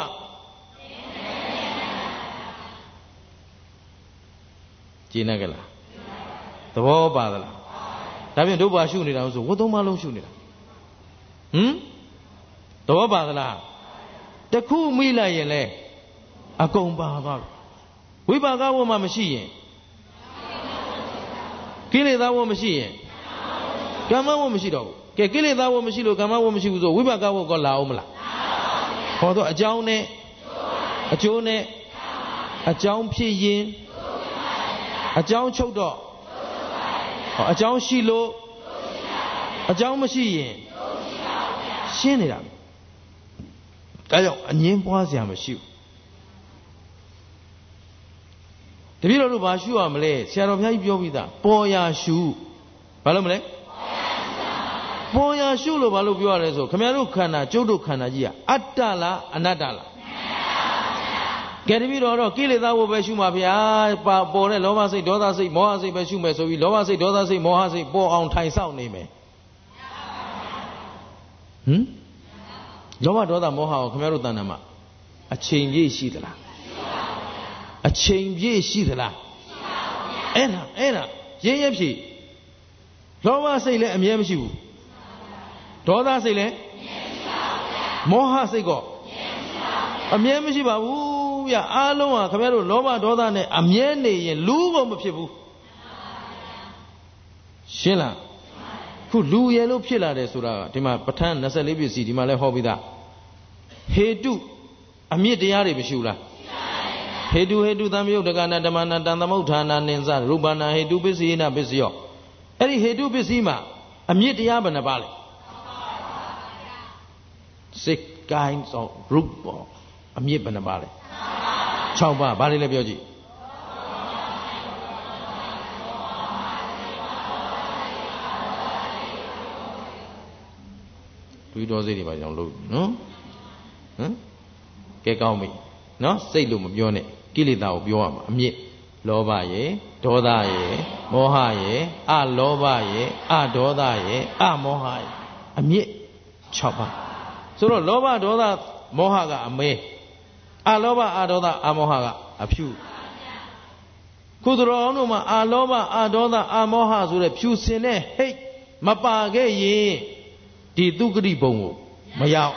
ကျင်းနေကြလားသဘောပါသလားဒါဖြင့်တို့ဘာရှုနေတာဆိုဝတ်သုံးပါလုံးရှုနေတာဟမ်သဘောပါသလားတခုမိလိုက်ရင်လေအကုန်ပါသွားပြီဝိပါကဝတ်မှမရှိရင်ကိလေသာဝတ်မရှိရင်ကမ္မဝတ်မရှိတော့ဘူးကဲကိလေသာဝတ်မရှိလို့ကမ္မဝတ်မရှိဘူးဆိုဝိပါကဝတ်ကလာအောင်မလားဟောတော့အကြောင်းနဲ့အကျိုးနဲ့အကြောင်းဖြစ်ရင်အကြောင်းချုပ်တော့ဟောအကြောင်းရှိလို့အကြောင်းမရှိရင်ရှင်းနေတာဒါကြောင့်အငြင်းပွားစရာမရှိဘူးတပည့်တော်တို့ဘာရှုရမလဲဆရာတော်ဘုရားကြီးပြောပြီးသားပေါ်ရာရှုဘာလို့မလဲပေါ်ရာရှုလို့ဘာလို့ပြောရလဲဆိုခင်ဗျားတို့ခန္ဓာကျုပ်တို့ခန္ဓာကြီးကအတ္တလားအနတ္တလားကဲတပည့်တော်တော့ကိလေသာဝပဲရှုမှာဗျာပေါ်တဲ့လောဘစိတ်ဒေါသစိတ်မောဟစိတ်ပဲရှုမယ်ဆိုပြီးလောဘစိတ်ဒေါသစိတ်မောဟစိတ်ပေါ်အောင်ထိုင်ဆောက်နေမယ်ဟမ်လောဘဒေါသမောဟကိုခင်ဗျားတို့တဏ္ဍာမှာအချိန်ပြည့်ရှိသလားအချိန်ပြည့်ရှိသလားအဲ့ဒါအဲ့ဒါရင်းရဖြည့်လောဘစိတ်လည်းအမြဲမရှိဘူးဒေါသစိတ်လည်းမောဟစိတ်ကအမြဲမရှိပါဘူးဗျအားလုံးဟာခင်ဗျားတို့လောဘဒေါသနဲ့အမြဲနေရင်လူ့ဘုံမဖြစ်ဘူးရှင်းလားခုလူရယ်လို့ဖြစ်လာတယ်ဆိုတာဒီမှာပဋ္ဌာန်း၂၄ပစ္စည်းဒီမှာလည်းဟောပြီးသားဟေတုအမြင့်တရားတွေမရှိဘူးလားဟေတုဟေတုသံယုတ်တကနာဓမ္မနာတန်သမုဋ္ဌာနာနင်္စရူပနာဟေတုပစ္စည်းနာပစ္စယောအဲ့ဒီဟေတုပစ္စည်းမှာအမြင့်တရားဘယ်နှပါလဲ six kinds of root ပေါ့အမြင့်ဘယ်နှပါလဲ၆ပါးဘာတွေလဲပြောကြည့်တွေးတော်စိတ်တွေပါကြောင့်လို့နော်ဟမ်ကဲကောင်းပြီနော်စိတ်လို့မပြောနဲ့ကိလေသာကိုပြောရမှာအမြင့်လောဘရယ်ဒေါသရယ်မောဟရယ်အလောဘရယ်အဒေါသရယ်အမောဟရယ်အမြင့်၆ပါးဆိုတော့လောဘဒေါသမောဟကအမဲအလောဘအဒေါသအမောဟကအဖြူကုသရောအောင်တို့မှာအလောဘအဒေါသအမောဟဆိုတဲ့ဖြူစင်တဲ့ဟိတ်မပါခဲ့ရင်ဒီသုဂတိဘုံကိုမရောက်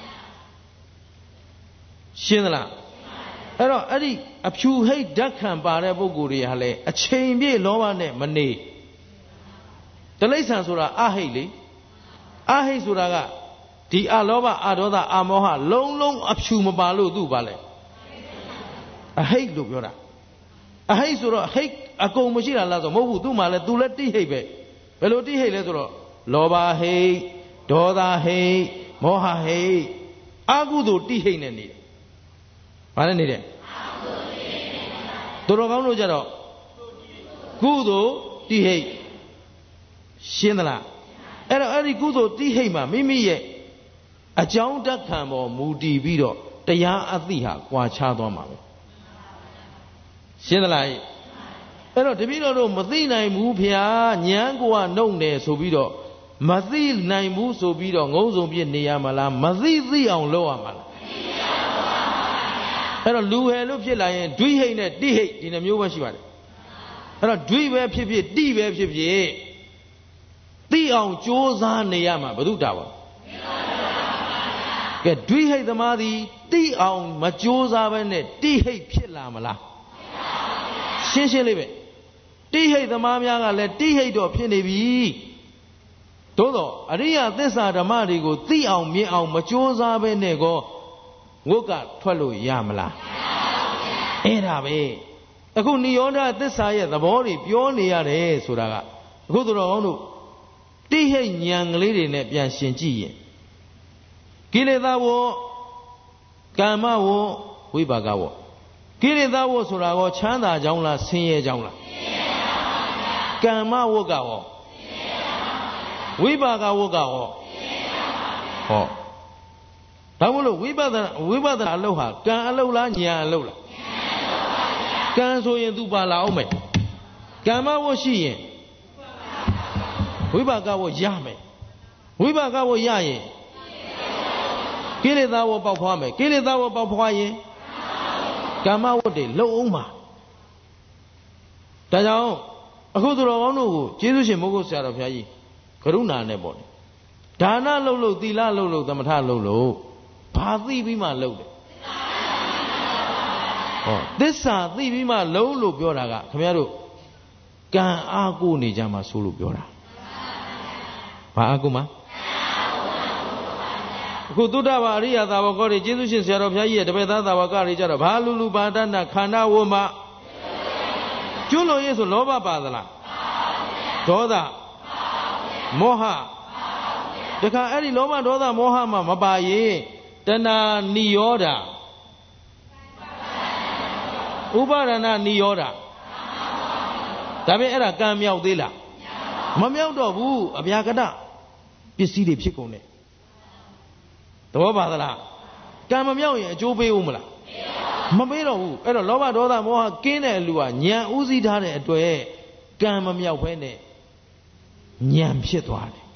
ရှင်းသလားအဲ့တော့အဲ့ဒီအဖြူဟိတ်ဓာတ်ခံပါတဲ့ပုဂ္ဂိုလ်တွေဟာလေအချိန်ပြည့်လောဘနဲ့မနေတိရစ္ဆာန်ဆိုတာအဟိတ်လေအဟိတ်ဆိုတာကဒီအလောဘအဒေါသအမောဟလုံးလုံးအဖြူမပါလို့သူ့ပါလေအဟိတ်လို့ပြောတာအဟိတ်ဆိုတော့ဟိတ်အကုန်မရှိတာလားဆိုမဟုတ်ဘူးသူ့မှာလဲသူလဲတိဟိတ်ပဲဘယ်လိုတိဟိတ်လဲဆိုတော့လောဘဟိတ်ဒေါသဟိတ်မောဟဟိတ်အကုသိုလ်တိဟိတ်နဲ့နေတယ်ဘာနဲ့နေတယ်သူတော်ကောင်းတို့ကြတော့ကုသိုလ်တိဟိတ်ရှင်းသလားအဲ့တော့အဲ့ဒီကုသိုလ်တိဟိတ်မှာမိမိရဲ့အကြောင်းတက်ခံပေါ်မူတည်ပြီးတော့တရားအသိဟာကွာခြားသွားမှာပဲရှင်းသလားအဲ့တော့တပည့်တော်တို့မသိနိုင်ဘူးဖေဟာဉာဏ်ကိုကနှုတ်နေဆိုပြီးတော့မသိနိုင်ဘူးဆိုပြီးတော့ငုံစုံပြစ်နေရမလားမသိသိအောင်လုပ်ရမလားအဲ့တော့လူဟယ်လို့ဖြစ်လာရင်ဒွိဟိတ်နဲ့တိဟိတ်ဒီနှမျိုးပဲရှိပါတယ်အဲ့တော့ဒွိပဲဖြစ်ဖြစ်တိပဲဖြစ်ဖြစ်သိအောင်ကြိုးစားနေရမှာဘု து တာပါကဲဒွိဟိတ်သမားသည်သိအောင်မကြိုးစားဘဲနဲ့တိဟိတ်ဖြစ်လာမလားရှင်းရှင်းလေးပဲတိဟိတ်သမားများကလည်းတိဟိတ်တော့ဖြစ်နေပြီသို့တော့အရိယသစ္စာဓမ္မတွေကိုသိအောင်မြင်အောင်မကြိုးစားဘဲနဲ့ကောဝတ်ကထွက်လို့ရမလားအဲ့ဒါပဲအခုနိရောဓသစ္စာရဲ့သဘောတွေပြောနေရတယ်ဆိုတာကအခုတို့တော်ကောင်းတို့တိဟိတ်ဉာဏ်ကလေးတွေနဲ့ပြန်ရှင်ကြည့်ရင်ကိလေသာဝကာမဝဝိပါကဝကိလေသာဝဆိုတာကောချမ်းသာကြောင်းလားဆင်းရဲကြောင်းလားကာမဝကဝဝိပါကဝကဝဟောဒါမို့လို့ဝိပဿနာဝိပဿနာအလုပ်ဟာကံအလုပ်လားဉာဏ်အလုပ်လားကံဆိုရင်သူပါလာအောင်မယ်ကမ္မဝရှိရင်ဝိပါကဝရမယ်ဝိပါကဝရရင်ကိလေသာဝပေါက်ဖွားမယ်ကိလေသာဝပေါက်ဖွားရင်ကမ္မဝတ်တွေလုံအောင်မှာဒါကြောင့်အခုသူတော်ကောင်းတို့ကိုကျေးဇူးရှင်မိုးကုတ်ဆရာတော်ဘုရားကြီးကရုဏာနဲ့ပေါ့ဒါနလှုပ်လို့သီလလှုပ်လို့သမထလှုပ်လို့ဘာသိပြီးမှလှုပ်တယ်ဟောသစ္စာသိပြီးမှလှုပ်လို့ပြောတာကခင်ဗျားတို့ကံအားကိုနေကြမှာဆိုလို့ပြောတာဘာအားကိုမှာအခုသုဒ္ဓဘာအရိယသာဝကောတွေကျေးဇူးရှင်ဆရာတော်ဘုရားကြီးရဲ့တပည့်သားသာဝကတွေကြတော့ဘာလူလူဘာတဏခန္ဓာဝမကျွလို့ရေးဆိုလောဘပါသလားဒေါသမောဟတခါအဲ့ဒီလောဘဒေါသမောဟမှာမပါရင်တဏှာနိရောဓဥပါဒနာနိရောဓဒါပေမဲ့အဲ့ဒါကံမြောက်သေးလားမမြောက်တော့ဘူးအဗျာကတပစ္စည်းတွေဖြစ်ကုန်တယ်သဘောပါသလားကံမမြောက်ရင်အကျိုးပေးဦးမလားမပေးတော့ဘူးအဲ့တော့လောဘဒေါသမောဟကင်းတဲ့လူကဉာဏ်ဥသိထားတဲ့အတွက်ကံမမြောက်ဘဲနဲ့ဉာဏ်ဖြစ်သွားတယ်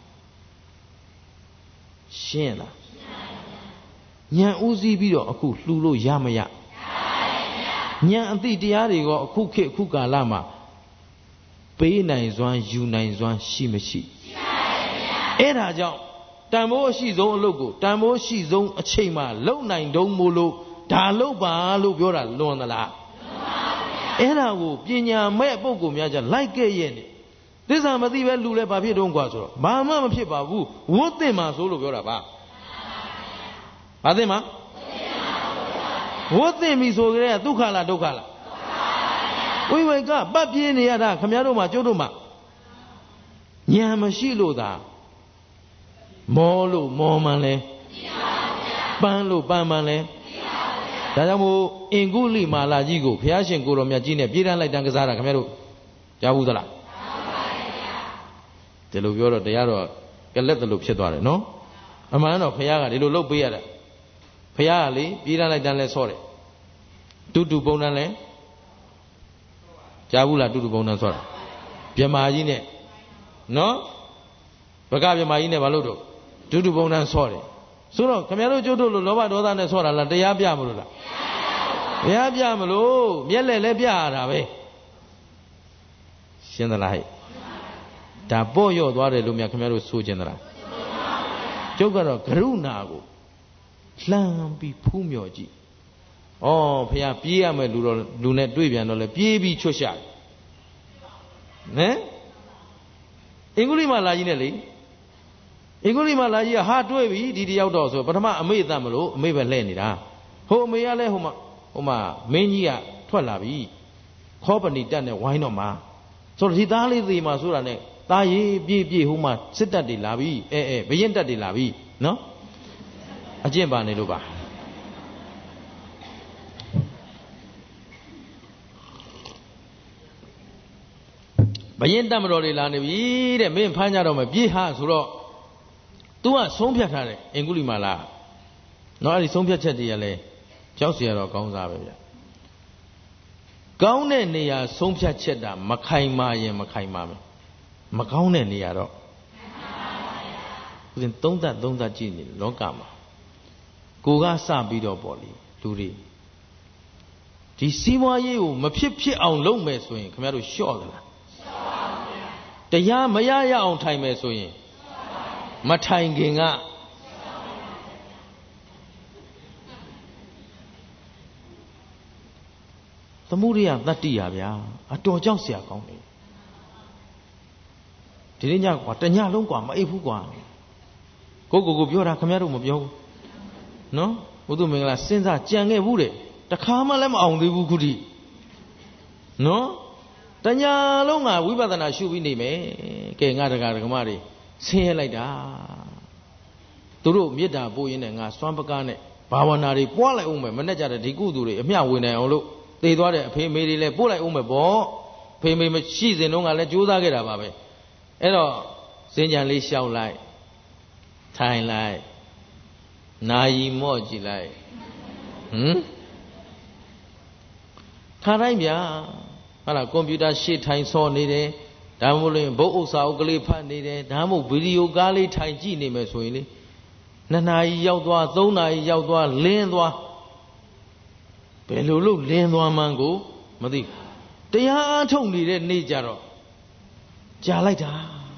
ရှင်းလားဉာဏ်ဥသိပြီးတော့အခုလှူလို့ရမရဉာဏ်အသိတရားတွေကအခုခေတ်အခုကာလမှာပေးနိုင်စွမ်းယူနိုင်စွမ်းရှိမရှိအဲ့ဒါကြောင့်တန်ဖိုးအရှိဆုံးအလုပ်ကိုတန်ဖိုးရှိဆုံးအချိန်မှာလုံနိုင်တုံးမို့လို့ဒါလုပ်ပါလို့ပြောတာလွန်သလားအဲ့ဒါကိုပညာမဲ့ပုဂ္ဂိုလ်များကြလိုက်ခဲ့ရဲ့နေသစ္စာမသိပဲလူလဲဘာဖြစ်တုံးกว่าဆိုတော့ဘာမှမဖြစ်ပါဘူးဝတ်သင့်မှာဆိုလို့ပြောတာပါဘာသင့်မှာဝတ်သင့်ပြီဆိုကြတဲ့ဒုက္ခလားဒုက္ခလားဝိဝေကပတ်ပြင်းနေရတာခမည်းတော်မှာကျုပ်တို့မှာဉာဏ်မရှိလို့သာမောလို့မောမှန်လဲပန်းလို့ပန်းမှန်လဲဒါကြောင့်မို့အင်္ဂုလိမာလာကြီးကိုဘုရားရှင်ကိုတော်မြတ်ကြီးနဲ့ပြေးတန်းလိုက်တန်းကစားတာခင်ဗျားတို့ကြားဘူးသလားဒီလိုပြောတော့တရားတော့ကလက်တလို့ဖြစ်သွားတယ်နော်အမှန်တော့ဘုရားကဒီလိုလုပ်ပေးရတာဘုရားကလေပြေးတန်းလိုက်တန်းလဲဆော့တယ်တူတူပုံတန်းလဲကြားဘူးလားတူတူပုံတန်းဆော့တာမြမာကြီးနဲ့နော်ဘကမြမာကြီးနဲ့မလုပ်တော့တူတူပုံတန်းဆော့တယ်ဆိုတော့ခင်ဗျားတို့ကျုပ်တို့လိုလောဘဒေါသနဲ့ဆော့တာလားတရားပြမလို့လားတရားပြမလို့မျက်လက်လည်းပြရတာပဲရှင်းသလားဟဲ့ဒါပေါ့ရော့သွားတယ်လို့များခင်ဗျားတို့ဆိုချင်သလားကျုပ်ကတော့ကရုဏာကိုလှမ်းပြီးဖူးမြော်ကြည့်ဩဖះပြေးရမယ်လူတော့လူနဲ့တွေ့ပြန်တော့လေပြေးပြီးချွတ်ရှာတယ်နဲအင်္ဂုလိမာလာကြီးနဲ့လေအင်္ဂုလိမာလာကြီးကဟာတွေ့ပြီဒီတယောက်တော့ဆိုပထမအမေတတ်မလို့အမေပဲလှဲ့နေတာဟိုအမေကလည်းဟိုမှာဟိုမှာမင်းကြီးကထွက်လာပြီခောပဏီတက်နဲ့ဝိုင်းတော့မှာဆိုတော့ဒီသားလေးသေးမှာဆိုတာနဲ့သားရေးပြေးပြေးဟိုမှာစစ်တပ်တွေလာပြီအဲအဲဘရင်တပ်တွေလာပြီနော်အကျင့်ပါနေလို့ပါဘရင်တပ်မတော်တွေလာနေပြီတဲ့မင်းဖမ်းကြတော့မယ်ပြေးဟာဆိုတော့ तू ကဆုံးဖြတ်ထားတယ်အင်္ဂုလိမာလာနော်အဲ့ဒီဆုံးဖြတ်ချက်တည်းရလဲကြောက်เสียတော့ကောင်းစားပဲဗျကောင်းတဲ့နေရာဆုံးဖြတ်ချက်တာမခိုင်မာရင်မခိုင်မာမယ်မကောင်းတဲ့နေရာတော့ဦးဇင်းသုံးသပ်သုံးသပ်ကြည့်နေလောကမှာကိုကစပြီးတော့ပေါ့လေလူတွေဒီစီးပွားရေးကိုမဖြစ်ဖြစ်အောင်လုပ်မယ်ဆိုရင်ခင်ဗျားတို့လျှော့သလားလျှော့ပါဗျာတရားမရရအောင်ထိုင်မယ်ဆိုရင်မထိုင်ခင်ကသမုဒိယတတ္တိရဗျာအတော်ကြောက်เสียကောင်းတယ်ဒီနေ့ညကွာတညလုံးကွာမအိပ်ဘူးကွာကိုကိုကိုပြောတာခင်ဗျားတို့မပြောဘူးနော်ဘုသူမင်္ဂလာစဉ်းစားကြံခဲ့ဘူးတဲ့တခါမှလည်းမအောင်သေးဘူးခုထိနော်တညာလုံးကဝိပဿနာရှုပြီးနေမယ်ကဲငါတကာဒကမတွေဆင်းရဲလိုက်တာသူတို့မေတ္တာပို့ရင်းနဲ့ငါစွမ်းပကားနဲ့ဘာဝနာတွေပွားလိုက်အောင်မယ်မနဲ့ကြတဲ့ဒီကုသိုလ်တွေအမျှဝင်နိုင်အောင်လို့သေသွားတဲ့အဖေမေတွေလည်းပို့လိုက်အောင်မယ်ပေါ့ဖေမေမရှိစဉ်တုန်းကလည်းကြိုးစားခဲ့တာပါပဲအဲ့တော့စင်ကြံလေးရှောက်လိုက်ထိုင်လိုက်နာယီမော့ကြည့်လိုက်ဟမ်ထားတိုင်းဗျာဟာလားကွန်ပျူတာရှေ့ထိုင်ဆော့နေတယ်ဒါမှမဟုတ်ရင်ဘုတ်ဥစ္စာအုပ်ကလေးဖတ်နေတယ်ဒါမှမဟုတ်ဗီဒီယိုကားလေးထိုင်ကြည့်နေမယ်ဆိုရင်လေနှစ်နာရီရောက်သွားသုံးနာရီရောက်သွားလင်းသွားဘယ်လိုလုပ်လင်းသွားမှန်းကိုမသိတရားအားထုတ်နေတဲ့နေ့ကြတော့ကြာလိုက်တာ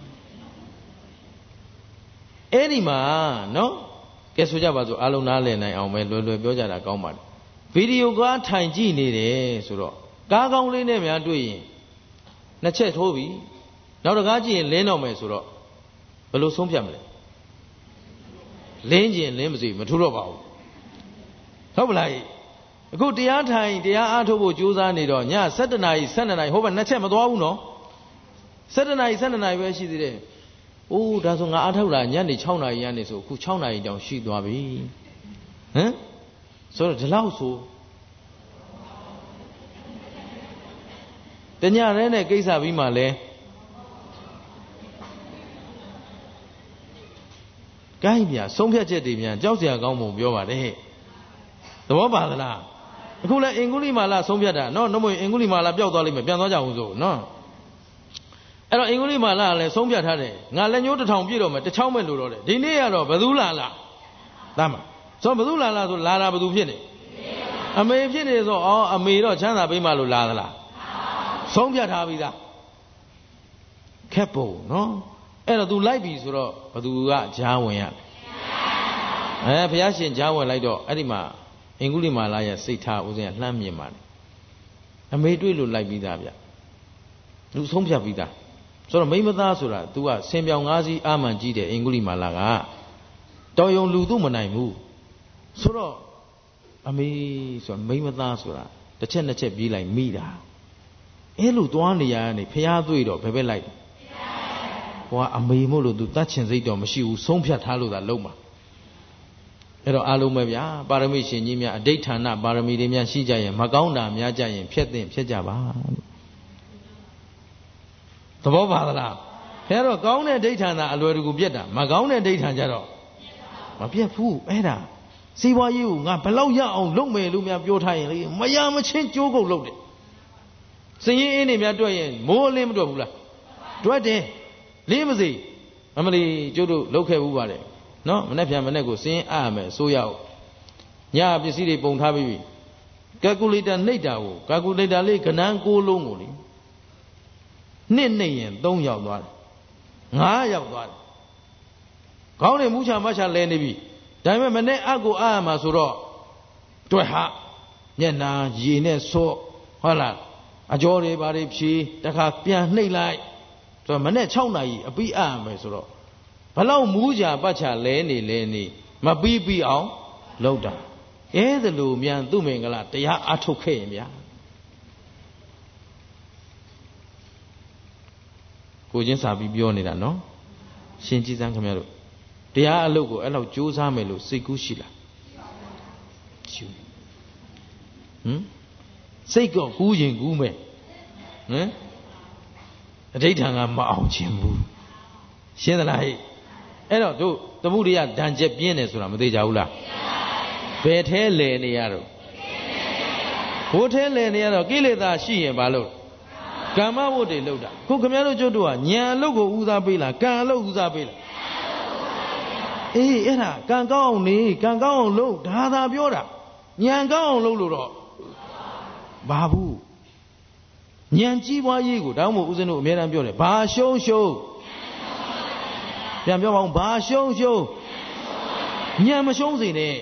အဲ့ဒီမှာနော်ကဲဆိုကြပါစို့အားလုံးနားလည်နိုင်အောင်ပဲလွယ်လွယ်ပြောကြတာကောင်းပါတယ်ဗီဒီယိုကားထိုင်ကြည့်နေတယ်ဆိုတော့ကားကောင်းလေးနဲ့များတွေ့ရင်နှစ်ချက်ထိုးပြီနောက်တစ်ကားကြည့်ရင်လင်းတော့မယ်ဆိုတော့ဘယ်လိုဆုံးဖြတ်မလဲလင်းကျင်လင်းမစီမထိုးတော့ပါဘူးဟုတ်ပလားအခုတရားထိုင်တရားအားထုတ်ဖို့ကြိုးစားနေတော့ညဆယ်တနာရီဆယ်နှစ်နာရီဟိုဘက်နှစ်ချက်မသွားဘူးနော်ဆယ်တနာရီဆယ်နှစ်နာရီပဲရှိသေးတယ်အိုးဒါဆိုငါအားထုတ်လာညနေ၆နာရီညနေဆိုအခု၆နာရီတောင်ရှိသွားပြီဟမ်ဆိုတော့ဒီလောက်ဆိုတညရဲနဲ့ကိစ္စပြီးမှလဲကိုင်းပြဆုံးဖြတ်ချက်တွေများကြောက်စရာကောင်းပုံပြောပါတယ်သဘောပါသလားအခုလဲအင်္ဂုလိမာလာဆုံးဖြတ်တာနော်နှမွေအင်္ဂုလိမာလာပျောက်သွားလိမ့်မယ်ပြန်သွားကြအောင်ဆိုနော်အဲ့တော့အင်္ဂုလိမာလာလည်းဆုံးဖြတ်ထားတယ်ငါလက်ညှိုးတစ်ထောင်ပြည့်တော့မယ်တစ်ချောင်းမဲ့လို့တော့တယ်ဒီနေ့ကတော့ဘယ်သူလာလာသားမဆိုဘယ်သူလာလာဆိုလာတာဘယ်သူဖြစ်နေအမေဖြစ်နေဆိုအော်အမေတော့ချမ်းသာပေးမှလို့လာသလားဆုံးဖြတ်ထားပြီသားခက်ပုံနော်အဲ့တော့ तू လိုက်ပြီဆိုတော့ဘသူကကြားဝင်ရအဲဘုရားရှင်ကြားဝင်လိုက်တော့အဲ့ဒီမှာအင်္ဂုလိမာလာရဲ့စိတ်ထားဦးဇင်းကလှမ်းမြင်ပါတယ်အမေတွေ့လို့လိုက်ပြီးသားဗျလူဆုံးဖြတ်ပြီးသားဆိုတော့မိမသားဆိုတာ तू ကဆင်ပြောင်ငါးစီးအာမှန်ကြီးတယ်အင်္ဂုလိမာလာကတော်ယုံလူသူမနိုင်ဘူးဆိုတော့အမေဆိုတာမိမသားဆိုတာတစ်ချက်နှစ်ချက်ပြေးလိုက်မိတာအဲ့လိုသွားနေရကနေဖျားတွေ့တော့ဘယ်ဘက်လိုက်ဟိုကအမေမို့လို့ तू တတ်ချင်စိတ်တော့မရှိဘူးဆုံးဖြတ်ထားလို့သာလုံးမှာအဲ့တော့အားလုံးပဲဗျာပါရမီရှင်ကြီးများအဋိဌာဏပါရမီတွေများရှိကြရင်မကောင်းတာများကြရင်ဖျက်သိမ့်ဖျက်ကြပါသဘောပါသလားခဲတော့ကောင်းတဲ့ဒိဋ္ဌာဏအလွယ်တကူပြက်တာမကောင်းတဲ့ဒိဋ္ဌာန်ကြတော့မပြက်ဘူးအဲ့ဒါစီးပွားရေးကိုငါဘယ်လောက်ရအောင်လုပ်မယ်လို့များပြောထားရင်လေမရမချင်းကြိုးကုတ်လုပ်တယ်စည်ရင်အင်းတွေများတွေ့ရင်မိုးအလင်းမတွေ့ဘူးလားတွေ့တယ်လေးမစီအမလီကျုပ်တို့လုပ်ခဲ့ဘူးပါတယ်နော်မနေ့ပြန်မနေ့ကိုစည်ရင်အားမယ်ဆိုရအောင်ညပစ္စည်းတွေပုံထားပြီးပြီကယ်ကူလေတာနှိပ်တာကိုကယ်ကူလေတာလေးကဏ္ဍကိုလုံးကိုလေနှစ်နှိပ်ရင်သုံးရောက်သွားတယ်ငါးရောက်သွားတယ်ခေါင်းနဲ့မူးချမချလဲနေပြီဒါပေမဲ့မနေ့အကိုအားမှာဆိုတော့တွေ့ဟာမျက်နာရည်နဲ့ဆော့ဟုတ်လားအကြောတွေဘာတွေဖြီးတခါပြန်နှိပ်လိုက်ဆိုတော့မနေ့၆နာရီအပြီးအားမယ်ဆိုတော့ဘလောက်မူးချပတ်ချလဲနေလဲနေမပြီးပြီးအောင်လုပ်တာအဲဒါလိုမြန်သူ့မင်္ဂလာတရားအထုတ်ခဲ့ရင်ဗျာကိုချင်းစာပြီးပြောနေတာနော်ရှင်ကြည်စမ်းခင်ဗျားတို့တရားအလုပ်ကိုအဲ့လောက်ကြိုးစားမယ်လို့စိတ်ကူးရှိလားရှိဟမ်စိတ်ကောကူးရင်ကူးမယ်ဟမ်အဋိဌာန်ကမအောင်ခြင်းဘူးရှင်းသလားဟဲ့အဲ့တော့တို့သမုဒိယဒဏ်ချက်ပြင်းတယ်ဆိုတာမသိကြဘူးလားဘယ်ထဲလဲနေရတော့ဘိုးထဲလဲနေရတော့ကိလေသာရှိရင်ဘာလို့ကမ္မဝတ်တွေလောက်တာခုခင်ဗျားတို့ကျွတ်တို့ကညာအလုပ်ကိုဦးစားပေးလားကံအလုပ်ဦးစားပေးလားအေးအဲ့ဒါကံကောင်းအောင်နေကံကောင်းအောင်လုပ်ဒါသာပြောတာညာကောင်းအောင်လုပ်လို့တော့ဘာဘူးဉာဏ်ကြီးပွားရေးကိုတောင်းမို့ဦးဇင်းတို့အများအားပြောတယ်ဘာရှုံးရှုံးပြန်ပြောပါဦးဘာရှုံးရှုံးဉာဏ်မရှုံးစေနဲ့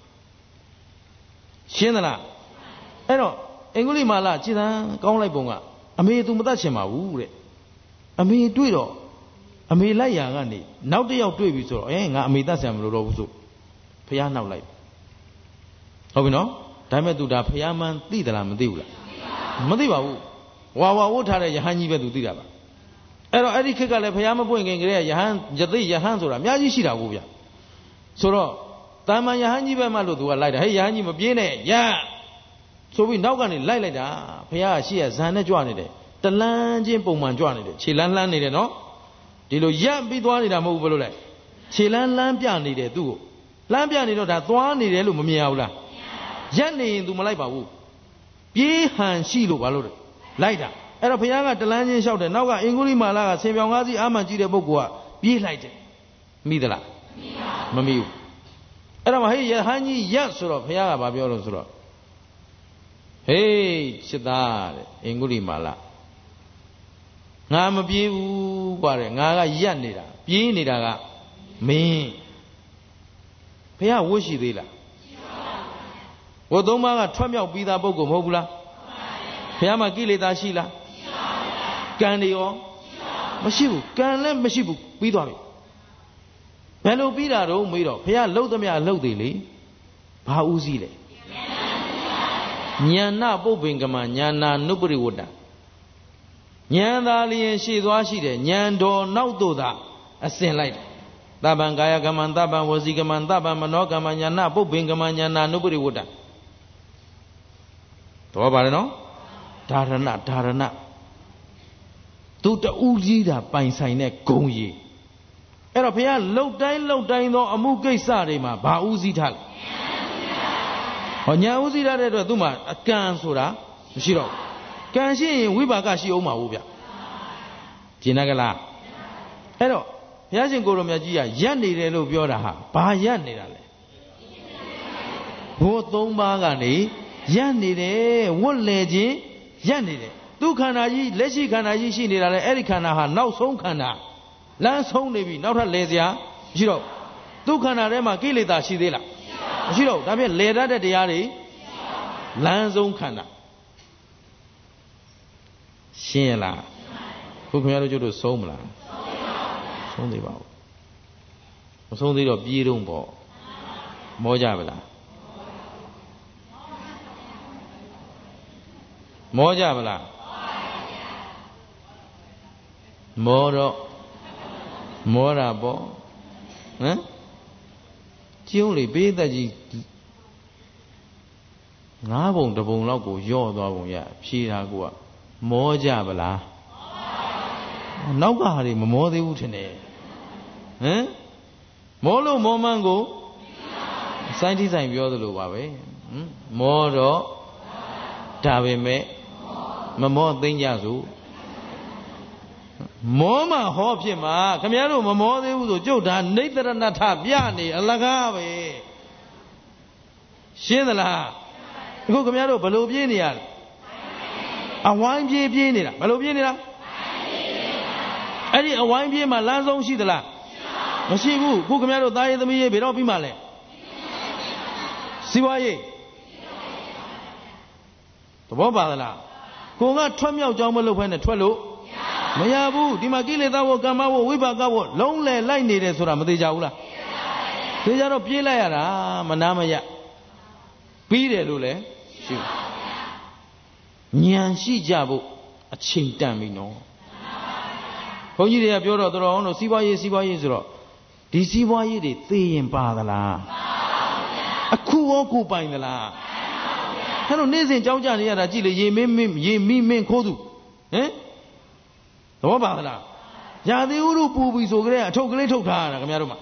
ရှင်းသလားအဲ့တော့အင်္ဂုလိမာလကြည်သံကောင်းလိုက်ပုံကအမေသူမတတ်ချင်ပါဘူးတဲ့အမေတွေ့တော့အမေလိုက်ရာကနေနောက်တစ်ယောက်တွေ့ပြီဆိုတော့အဲငါအမေတတ်ဆံမလို့တော့ဘူးဆိုဖះနောက်လိုက်ဟုတ်ပြီနော်ဒါပေမဲ့သူဒါဖះမှန်းသိသလားမသိဘူးလားမသိပါဘူးဝါဝါဝတ်ထားတဲ့ယဟန်ကြီးပဲသူသိတာပါအဲ့တော့အဲ့ဒီခေတ်ကလည်းဖះမပွင့်ခင်ကလေးကယဟန်ယသိယဟန်ဆိုတာအများကြီးရှိတာကိုဗျဆိုတော့တာမန်ယဟန်ကြီးပဲမှလို့သူကလိုက်တာဟေးယဟန်ကြီးမပြေးနဲ့ရဆိုပြီးနောက်ကနေလိုက်လိုက်တာဖះကရှိရဇန်နဲ့ကြွနေတယ်တလန်းချင်းပုံမှန်ကြွနေတယ်ခြေလန်းလှမ်းနေတယ်နော်ဒီလိုရပ်ပြီးသွားနေတာမဟုတ်ဘူးဘယ်လိုလဲခြေလန်းလှမ်းပြနေတယ်သူ့ကိုလှမ်းပြနေတော့ဒါသွားနေတယ်လို့မမြင်ရဘူးလားရပ်နေရင် तू မလိုက်ပါဘူးပြေးဟန်ရှိလို့ဘာလို့လဲလိုက်တာအဲ့တော့ဘုရားကတလန်းချင်းလျှောက်တယ်နောက်ကအင်္ဂုလိမာလကဆင်ပြောင်ကားစီအာမှန်ကြီးတဲ့ပုဂ္ဂိုလ်ကပြေးလိုက်တယ်မိသလားမမိဘူးအဲ့တော့ဟေးယဟန်ကြီးရပ်ဆိုတော့ဘုရားကဘာပြောလို့ဆိုတော့ဟေးစစ်သားတဲ့အင်္ဂုလိမာလငါမပြေးဘူးกว่าတဲ့ငါကရပ်နေတာပြေးနေတာကမင်းဘုရားဝတ်ရှိသေးလားဝတ်သုံးပါးကထွက်မြောက်ပြီးသားပုဂ္ဂိုလ်မဟုတ်ဘူးလားဘုရားမှာကိလေသာရှိလားကံတွေရောမရှိဘူးကံလည်းမရှိဘူးပြီးသွားပြီဘယ်လိုပြီးတာတော့မေးတော့ဘုရားလှုပ်သမျှလှုပ်သေးလေဘာဥစည်းလဲညာနာပုပ္ပင်ကမညာနာနုပရိဝတ္တဉာဏ်သာလျင်ရှေ့သွားရှိတယ်ဉာဏ်တော်နောက်သို့သာအစဉ်လိုက်တယ်သဗ္ဗံကာယကမ္မံသဗ္ဗံဝစီကမ္မံသဗ္ဗံမနောကမ္မံညာနာပုပ္ပင်ကမ္မညာနာနုပရိဝတ္တတော့ပါလေနော်ဓာရဏဓာရဏသူတူးကြီးတာပိုင်ဆိုင်တဲ့ဂုံကြီးအဲ့တော့ဘုရားလှုပ်တိုင်းလှုပ်တိုင်းသောအမှုကိစ္စတွေမှာဘာဥစည်းထားလဲဟောညာဥစည်းထားတဲ့အတွက်သူ့မှာအကံဆိုတာမရှိတော့ကံရှိရင်ဝိပါကရှိအောင်မှာဘူးဗျကျင်နာကလားအဲ့တော့ဘုရားရှင်ကိုယ်တော်မြတ်ကြီးကရက်နေတယ်လို့ပြောတာဟာဘာရက်နေတာလဲဘိုးသုံးပါးကနေရက်နေတယ်ဝတ်လေခြင်းရက်နေတယ်သူခန္ဓာကြီးလက်ရှိခန္ဓာကြီးရှိနေတာလေအဲ့ဒီခန္ဓာဟာနောက်ဆုံးခန္ဓာလမ်းဆုံးနေပြီနောက်ထပ်လဲစရာမရှိတော့သူခန္ဓာထဲမှာကိလေသာရှိသေးလားမရှိတော့ဒါဖြင့်လဲတတ်တဲ့တရားတွေလမ်းဆုံးခန္ဓာရှင်းရလားခုခင်ဗျားတို့ကျတို့ဆုံးမလားဆုံးသေးပါဘူးမဆုံးသေးတော့ပြေးတော့ပေါ့မောကြပါလားမောကြပါလားမောတော့မောတာပေါ့ဟမ်ကျုံးလေပေးသက်ကြီးငါးပုံတစ်ပုံလောက်ကိုယော့သွားပုံရဖြေတာကမောကြပါလားနောက်ကဟာတွေမမောသေးဘူးထင်တယ်ဟမ်မောလို့မောမှန်းကိုစိုင်းတိဆိုင်ပြောသလိုပါပဲဟမ်မောတော့ဒါပဲမဲ့မမောသိမ့်ကြစို့မောမှဟောဖြစ်မှာခင်ဗျားတို့မမောသေးဘူးဆိုကျုပ်ဒါနိတရဏထပြနေအလကားပဲရှင်းသလားအခုခင်ဗျားတို့ဘလို့ပြေးနေရလဲအဝိုင်းပြေးပြေးနေတာဘယ်လိုပြေးနေတာအဲ့ဒီအဝိုင်းပြေးမှာလမ်းဆုံးရှိသလားမရှိဘူးခုခင်ဗျားတို့သားရေးသမီးရေးဘယ်တော့ပြီးမှလဲစီးပွားရေးသဘောပါသလားကိုကထွက်မြောက်ကြောင်းမလုပ်ဖဲနဲ့ထွက်လို့မရဘူးဒီမှာကိလေသာဝကမ္မဝဝိပါကဝလုံးလဲလိုက်နေတယ်ဆိုတာမသေးကြဘူးလားသေကြတော့ပြေးလိုက်ရတာမနာမရပြီးတယ်လို့လဲရှိဉာဏ်ရှိကြဖို့အချိန်တန်ပြီနော်ဘုန်းကြီးတွေကပြောတော့တော်အောင်လို့စီးပွားရေးစီးပွားရေးဆိုတော့ဒီစီးပွားရေးတွေသိရင်ပါသလားအခုရောကိုပိုင်သလားအဲ့တော့နေ့စဉ်ကြောင်းကြနေရတာကြည့်လေရေမင်းမင်းရေမိမင်းခိုးသူဟမ်သဘောပါသလားရာသီဥတုပူပြီဆိုကြတဲ့အထုပ်ကလေးထုတ်ထားရတာခင်ဗျားတို့မှာ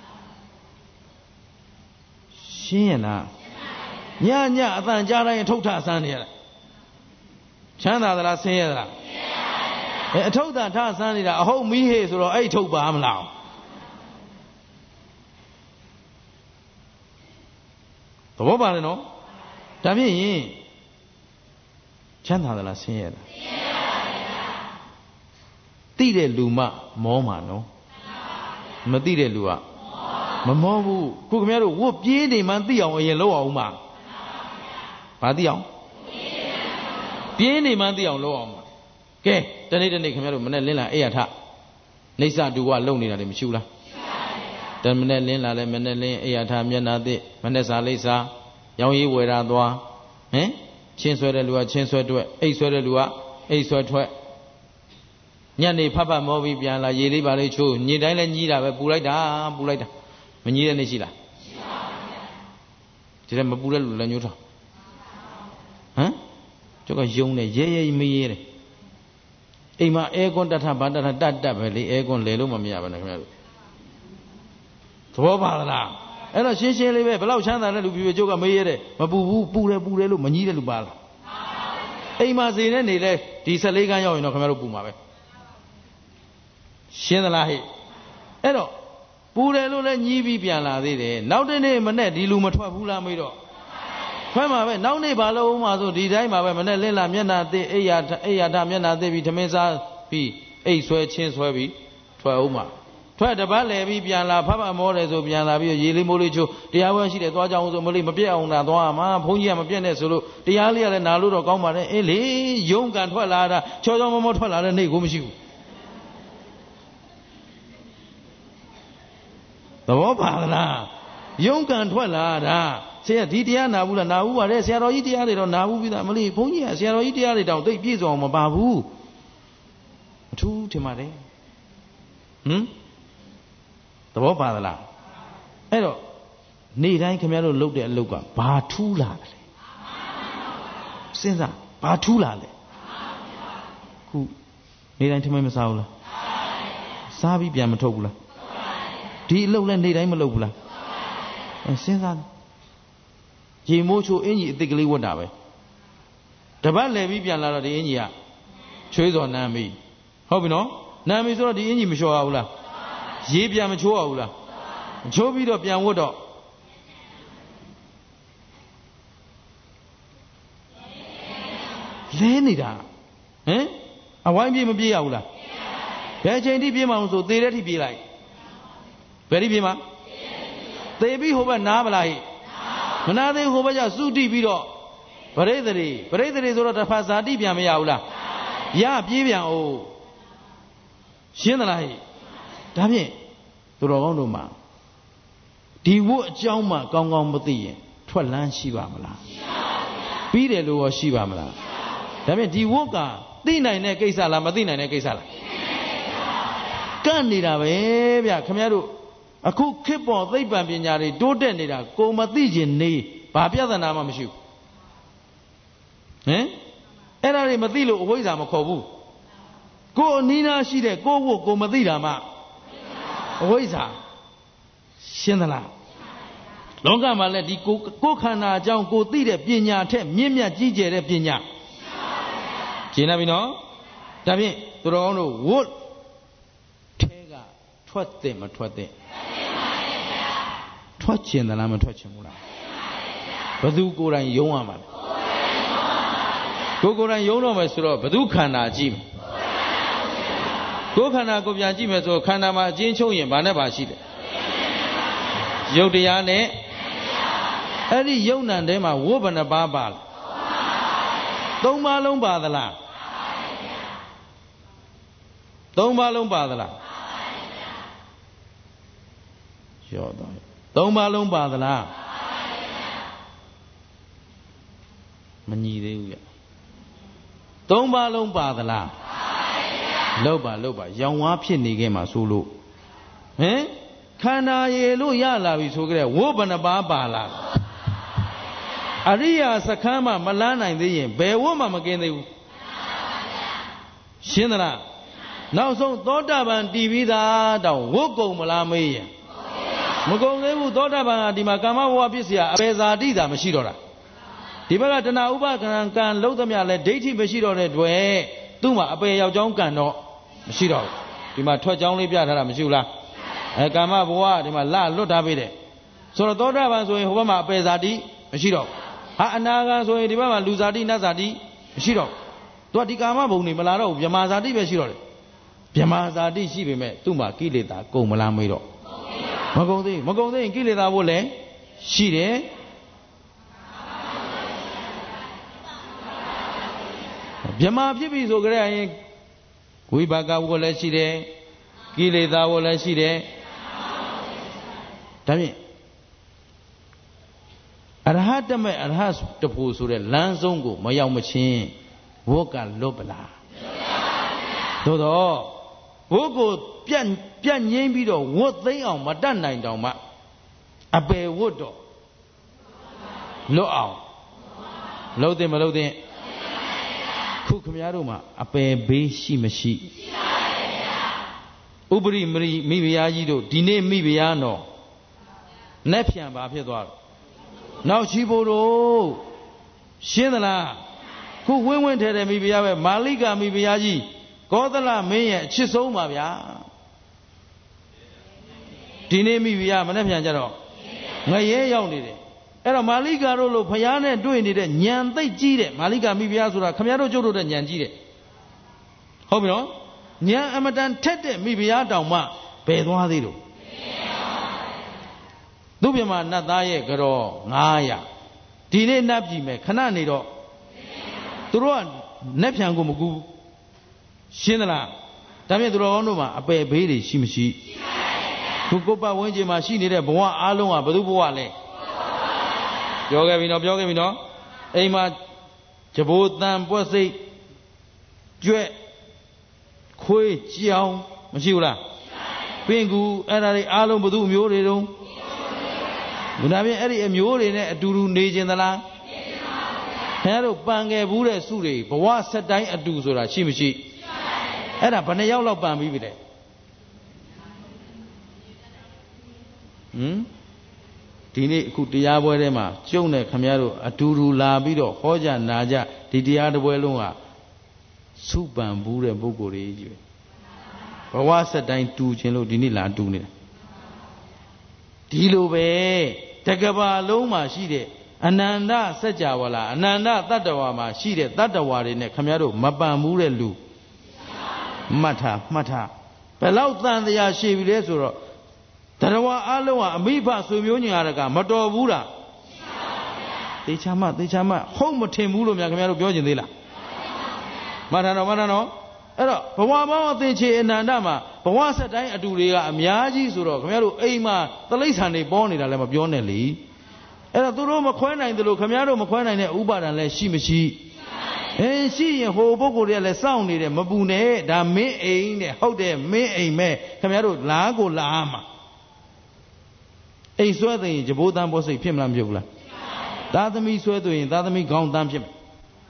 ရှင်းရလားညညအတန်ကြားတိုင်းထုတ်ထားဆန်းနေရတာချမ်းသာသလားဆင်းရဲသလားဆင်းရဲပါဘူးအဲအထုပ်သာထားဆန်းနေတာအဟုတ်မီးဟေဆိုတော့အဲ့ထုတ်ပါမလားသဘောပါလေနော်ဒါဖြင့်ရင်ချမ်းသာသလားဆင်းရဲလားဆင်းရဲပါဘူးတိတဲ့လူမှမောမှာနော်မတိတဲ့လူကမမောဘူးခုခင်ဗျားတို့ဝတ်ပြေးနေမှသိအောင်အရင်လုပ်အောင်ပါဘာသိအောင်ပြေးနေမှသိအောင်လုပ်အောင်ပါကဲတနေ့တနေ့ခင်ဗျားတို့မနဲ့လင်းလာအိယာထနေဆတူကလုံနေတာတွေမရှိဘူးလားတမနဲ့လင်းလာလဲမနဲ့လင်းအိယာထမျက်နာသိမနဲ့စာလိပ်စာရောင်ရည်ဝယ်တာသွားဟင်ချင်းဆွဲတဲ့လူကချင်းဆွဲတွက်အိတ်ဆွဲတဲ့လူကအိတ်ဆွဲထွက်ညနေဖတ်ဖတ်မောပြီးပြန်လာရေလေးပါလေးချိုးညင်တိုင်းလဲညီးတာပဲပူလိုက်တာပူလိုက်တာမညီးတဲ့နေ့ရှိလားရှိပါဘူးဒီထဲမပူတဲ့လူလည်းညှိုးထားဟမ်ကျောက်ကယုံနေရဲရဲမရဲတယ်အိမ်မှာအဲကွန်တထဘာတထတတ်တတ်ပဲလေအဲကွန်လဲလို့မမရပါနဲ့ခင်ဗျားတို့သဘောပါလားအဲ့တော့ရှင်းရှင်းလေးပဲဘယ်လောက်ချမ်းသာတဲ့လူပြပြကျောက်ကမရဲတယ်မပူဘူးပူတယ်ပူတယ်လို့မညီးတဲ့လူပါလားအိမ်မှာစေနေနေလဲဒီဆယ်လေးခန်းရောက်ရင်တော့ခင်ဗျားတို့ပူမှာပဲရှင်းသလားဟဲ့အဲ့တော့ပူတယ်လို့လည်းညီးပြီးပြန်လာသေးတယ်နောက်တနေ့မနဲ့ဒီလူမထွက်ဘူးလားမေးတော့ထွက်မှာပဲနောက်နေ့ဘာလို့ဦးမှာဆိုဒီတိုင်းမှာပဲမနဲ့လင်းလာမျက်နှာသိအိယာအိယာထမျက်နှာသိပြီးထမင်းစားပြီးအိတ်ဆွဲချင်းဆွဲပြီးထွက်ဦးမှာထွက်တပတ်လဲပြီးပြန်လာဖဖမောတယ်ဆိုပြန်လာပြီးရေလေးမိုးလေးချိုးတရားပွဲရှိတယ်သွားကြအောင်ဆိုမလေးမပြတ်အောင်တာသွားမှာဘုန်းကြီးကမပြတ်နဲ့ဆိုလို့တရားလေးကလည်းနာလို့တော့ကောင်းပါတယ်အေးလေယုံကန်ထွက်လာတာချောချောမောမောထွက်လာတဲ့နေ့ကိုမရှိဘူးသဘောပါလားယုံကန်ထွက်လာတာဆရာဒီတရားနာဘူးလားနာဘူးပါတယ်ဆရာတော်ကြီးတရားတွေတော့နာဘူးပြီးသားမလေးဘုန်းကြီးကဆရာတော်ကြီးတရားတွေတောင်သိပြည့်စုံအောင်မပါဘူးအထူးထင်ပါတယ်ဟမ်သဘောပါသလားအဲ့တော့နေ့တိုင်းခင်ဗျားတို့လုပ်တဲ့အလုပ်ကဘာထူးလာတယ်စဉ်းစားဘာထူးလာလဲခုနေ့တိုင်းထမင်းမစားဘူးလားစားပြီးပြန်မထုတ်ဘူးလားဒီအလုပ်လည်းနေ့တိုင်းမလုပ်ဘူးလားအဲစဉ်းစားရေမိုးချိုးအင်ကြီးအစ်စ်ကလေးဝတ်တာပဲတပတ်လဲပြီးပြန်လာတော့ဒီအင်ကြီးကချွေးစော်နမ်းပြီဟုတ်ပြီနော်နမ်းပြီဆိုတော့ဒီအင်ကြီးမလျှော်ရဘူးလားရေပြန်မချိုးရဘူးလားမချိုးပြီးတော့ပြန်ဝတ်တော့လဲနေတာဟမ်အဝိုင်းပြေးမပြေးရဘူးလားဘယ်ချိန်ထိပြေးမှအောင်ဆိုသေတဲ့ထိပြေးလိုက်ဘယ်ထိပြေးမှသေပြီးဟိုဘက်နားမလားဟိမနာသေးဟိုဘက်ကျစုတိပြီးတော့ပရိသေတွေပရိသေတွေဆိုတော့တစ်ဖက်ဇာတိပြန်မရဘူးလားရပြေးပြန်အောင်ရှင်းသလားဟိဒါဖြင့်သူတော်ကောင်းတို့မှာဒီဝတ်အကြောင်းမှကောင်းကောင်းမသိရင်ထွက်လန်းရှိပါမလားရှိပါဘူးပြီးတယ်လို့ရောရှိပါမလားဒါဖြင့်ဒီဝတ်ကသိနိုင်တဲ့ကိစ္စလားမသိနိုင်တဲ့ကိစ္စလားကန့်နေတာပဲဗျခင်ဗျားတို့အခုခေတ်ပေါ်သိပ္ပံပညာတွေတိုးတက်နေတာကိုမသိခြင်းနေဘာပြဿနာမှမရှိဘူးဟင်အဲ့ဒါတွေမသိလို့အဝိဇ္ဇာမခေါ်ဘူးကိုအနီးနားရှိတဲ့ကိုဝတ်ကိုမသိတာမှအဝိဇ္ဇာရှင်းသလားလောကမှာလည်းဒီကိုကိုခန္ဓာအကြောင်းကိုသိတဲ့ပညာထက်မြင့်မြတ်ကြီးကျယ်တဲ့ပညာရှင်းပါပြီနော်ဒါဖြင့်သူတော်ကောင်းတို့ဝတ်ထဲကထွက်တဲ့မထွက်တဲ့ထွက်ချင်သလားမထွက်ချင်ဘူးလားဘယ်သူကိုယ်တိုင်ယုံရမှာလဲကိုယ်ကိုယ်တိုင်ယုံတော့မယ်ဆိုတော့ဘယ်သူခန္ဓာကြည့်မယ်ကိုယ်ခန္ဓာကိုပြန်ကြည့်မယ်ဆိုခန္ဓာမှာအချင်းချုပ်ရင်ဘာနဲ့ပါရှိတယ်ရုပ်တရားနဲ့အဲ့ဒီယုံနံထဲမှာဝိဘဏပါပါလားသုံးပါးလုံးပါသလားသုံးပါးလုံးပါသလားရော့တော့သုံးပါးလုံးပါသလားမညီသေးဘူးရသုံးပါးလုံးပါသလားလောက်ပါလောက်ပါရောင်ဝါးဖြစ်နေခဲ့မှာဆိုလို့ဟင်ခန္ဓာရည်လို့ရလာပြီဆိုကြတဲ့ဝိဘဏပါပါလားအရိယာစခန်းမှာမလန်းနိုင်သေးရင်ဘယ်ဝတ်မှမကင်းသေးဘူးရှင်းသလားနောက်ဆုံးသောတာပန်တည်ပြီးသားတောင်ဝတ်ကုန်မလားမေးရင်မကုန်သေးဘူးသောတာပန်ကဒီမှာကာမဘဝဖြစ်เสียအပေဇာတိတာမရှိတော့တာဒီဘက်ကတဏှာဥပါကံကံလုံးသမျှလဲဒိဋ္ဌိမရှိတော့တဲ့တွေ့သူ့မှာအပေရောက်ကြောင်းကံတော့မရှိတော့ဘူးဒီမှာထွက်ကြောင်းလေးပြထားတာမရှိဘူးလားအဲကာမဘဝဒီမှာလလွတ်ထားပေးတယ်ဆိုတော့သောတာပန်ဆိုရင်ဟိုဘက်မှာအပေဇာတိမရှိတော့ဟာအနာဂံဆိုရင်ဒီဘက်မှာလူဇာတိနတ်ဇာတိမရှိတော့သူကဒီကာမဘုံနေမလာတော့ဘူးဗြဟ္မာဇာတိပဲရှိတော့တယ်ဗြဟ္မာဇာတိရှိပေမဲ့သူ့မှာကိလေသာကုန်မလားမေးတော့မကုန်သေးမကုန်သေးရင်ကိလေသာဘို့လည်းရှိတယ်ဗြဟ္မာဖြစ်ပြီဆိုကြတဲ့ရင်ဝိပါကဘို့လည်းရှိတယ်ကိလေသာဘို့လည်းရှိတယ်ဒါဖြင့်အရဟတမေအရဟတဖို့ဆိုတဲ့လမ်းဆုံးကိုမရောက်မချင်းဝတ်ကလွတ်ပလားသို့တော့ဝတ်ကိုပြတ်ပြတ်ငိမ့်ပြီးတော့ဝတ်သိမ်းအောင်မတတ်နိုင်တောင်မှအပယ်ဝတ်တော့လွတ်အောင်လုံးသိမလုံးသိခုခမည်းတော်မှာအပယ်ဘေးရှိမရှိရှိပါရဲ့ဗျာဥပရိမရိမိဖုရားကြီးတို့ဒီနေ့မိဖုရားတော်နဲ့ဖြံပါဖြစ်သွားတော့နောက်ရှိဖို့တို့ရှင်းသလားခုဝင်းဝင်းထဲတယ်မိဖုရားပဲမာလိကာမိဖုရားကြီးကောသလမင်းရဲ့အချစ်ဆုံးပါဗျာဒီနေ့မိဖုရားမနဲ့ဖြံကြတော့ငရဲရောက်နေတယ်အဲ့တော့မာလိကာတို့လို့ဖုရားနဲ့တွေ့နေတဲ့ညံသိပ်ကြီးတဲ့မာလိကာမိဖုရားဆိုတာခမည်းတော်ကျုပ်တို့တဲ့ညံကြီးတဲ့ဟုတ်ပြီနော်ညံအမတန်ထက်တဲ့မိဖုရားတောင်မှဘယ်သွားသေးလို့သူ့ပြမနတ်သားရဲ့ကြောငါးရာဒီနေ့နတ်ပြည်မဲ့ခဏနေတော့သူတို့ကနတ်ဖြံကိုမကူရှင်းသလားဒါဖြင့်သူတော်ကောင်းတို့မှာအပယ်ဘေးတွေရှိမရှိရှိပါရဲ့ဗျာခုကိုယ်ပတ်ဝန်းကျင်မှာရှိနေတဲ့ဘဝအားလုံးကဘယ်သူဘဝလဲပြောခဲ့ပြီနော်ပြောခဲ့ပြီနော်အိမ်မှာကြဘိုးတန်ပွက်စိတ်ကျွဲ့ခွေးကြောင်မရှိဘူးလားပင်ကူအဲ့ဒါတွေအားလုံးဘယ်သူအမျိုးတွေတုံးဘုရားဖြင့်အဲ့ဒီအမျိုးတွေနဲ့အတူတူနေခြင်းသလားနေပါဘူးဗျာခင်ဗျားတို့ပန်ခဲ့ဘူးတဲ့စုတွေဘဝဆက်တိုင်းအတူဆိုတာရှိမရှိရှိပါရဲ့အဲ့ဒါဘယ်နှယောက်လောက်ပန်ပြီးပြီလဲဟမ်ဒီနေ့အခုတရားပွဲထဲမှာကျုံတဲ့ခမည်းတော်အတူတူလာပြီးတော့ဟောကြနာကြဒီတရားတစ်ပွဲလုံးကစုပန်ဘူးတဲ့ပုဂ္ဂိုလ်တွေကြီးပဲဘဝဆက်တိုင်းတူခြင်းလို့ဒီနေ့လာတူနေတာဒီလိုပဲတကဘာလုံးမှာရှိတဲ့အနန္တစัจ java လာအနန္တတတ္တဝါမှာရှိတဲ့တတ္တဝါတွေနဲ့ခမည်းတော်မပန်ဘူးတဲ့လူမှတ်ထားမှတ်ထားဘယ်လောက်တန်တရားရှိပြီလဲဆိုတော့တရဝအလုံးဟာအမိဖဆွေမျိုးညီရကမတော်ဘူးလားသေချာမသေချာမဟုတ်မထင်ဘူးလို့များခင်ဗျားတို့ပြောကျင်သေးလားမှတ်ထားတော့မှတ်ထားတော့အဲ့တော့ဘဝပေါင်းအသင်္ချေအနန္တမှာဘဝဆက်တိုင်းအတူတွေကအများကြီးဆိုတော့ခင်ဗျားတို့အိမ်မှာတလိ္ဆာနေပေါ်နေတာလည်းမပြောနဲ့လေအဲ့တော့သူတို့မခွဲနိုင်တယ်လို့ခင်ဗျားတို့မခွဲနိုင်တဲ့ဥပါဒံလည်းရှိမရှိအင်းရှိရင်ဟိုပုဂ္ဂိုလ်တွေကလည်းစောင့်နေတယ်မပူနဲ့ဒါမင်းအိမ်တဲ့ဟုတ်တယ်မင်းအိမ်မဲ့ခင်ဗျားတို့လားကိုလားမှာအိမ်ဆွဲသိရင်ကြဘိုးတန်းပေါ်စိတ်ဖြစ်မလားမဖြစ်ဘူးလားသားသမီးဆွဲသိရင်သားသမီးခေါင်းတန်းဖြစ်မယ်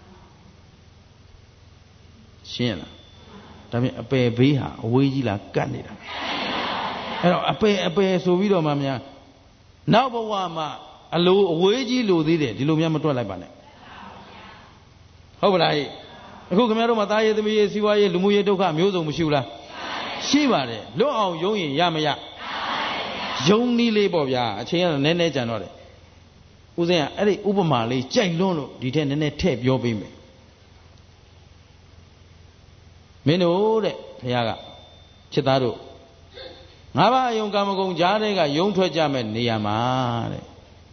ရှင်းလားဒါဖြင့်အပယ်ဘေးဟာအဝေးကြီးလားကတ်နေတာအဲ့တော့အပယ်အပယ်ဆိုပြီးတော့မှများနောက်ဘဝမှာအလိုအဝေးကြီးလိုသေးတယ်ဒီလိုများမတွက်လိုက်ပါနဲ့ဟုတ်ပါလားအခုခင်ဗျားတို့မှာသားရေးသမီးရေးစီးပွားရေးလူမှုရေးဒုက္ခမျိုးစုံမရှိဘူးလားရှိပါတယ်လွတ်အောင်ယုံရင်ရမရယုံနည်းလေးပေါ့ဗျာအချိန်ကတော့နည်းနည်းကြံတော့တယ်ဦးဇင်းကအဲ့ဒီဥပမာလေးကြိုက်လွန်းလို့ဒီထက်နည်းနည်းထည့်ပြောပေးမယ်မင်းတို့တဲ့ဘုရားကချစ်သားတို့ငါးပါးအယုံကာမဂုဏ်ကြားတဲ့ကယုံထွက်ကြမဲ့နေရာမှာတဲ့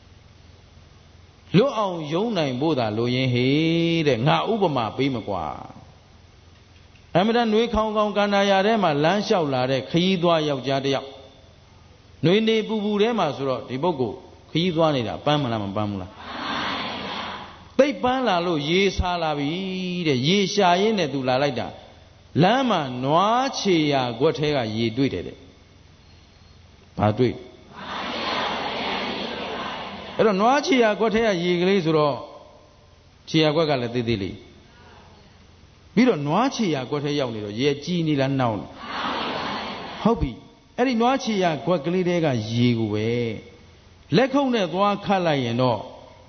လွတ်အောင်ယုံနိုင်ဖို့သာလိုရင်ဟေးတဲ့ငါဥပမာပေးမကွာအမှန်တန်နှွေးခေါင်းခေါင်းကန္တာရထဲမှာလမ်းလျှောက်လာတဲ့ခရီးသွားယောက်ျားတစ်ယောက်နှွေးနေပူပူထဲမှာဆိုတော့ဒီပုဂ္ဂိုလ်ခရီးသွားနေတာပန်းမလားမပန်းဘူးလားသိပ်ပန်းလာလို့ရေစားလာပြီတဲ့ရေရှာရင်းနဲ့သူလာလိုက်တာလမ်းမှာနွားချေရာခွက်ထဲကရေတွေ့တယ်တဲ့ဘာတွေ့အဲ့တော့နွားချေရာခွက်ထဲကရေကလေးဆိုတော့ချေရာခွက်ကလည်းသေးသေးလေးပြီးတော့နွားချေရကွက်ထဲရောက်နေတော့ရေကြီးနေလားနှောင်းဟုတ်ပြီအဲ့ဒီနွားချေရကွက်ကလေးတွေကရေကိုပဲလက်ခုပ်နဲ့သွားခတ်လိုက်ရင်တော့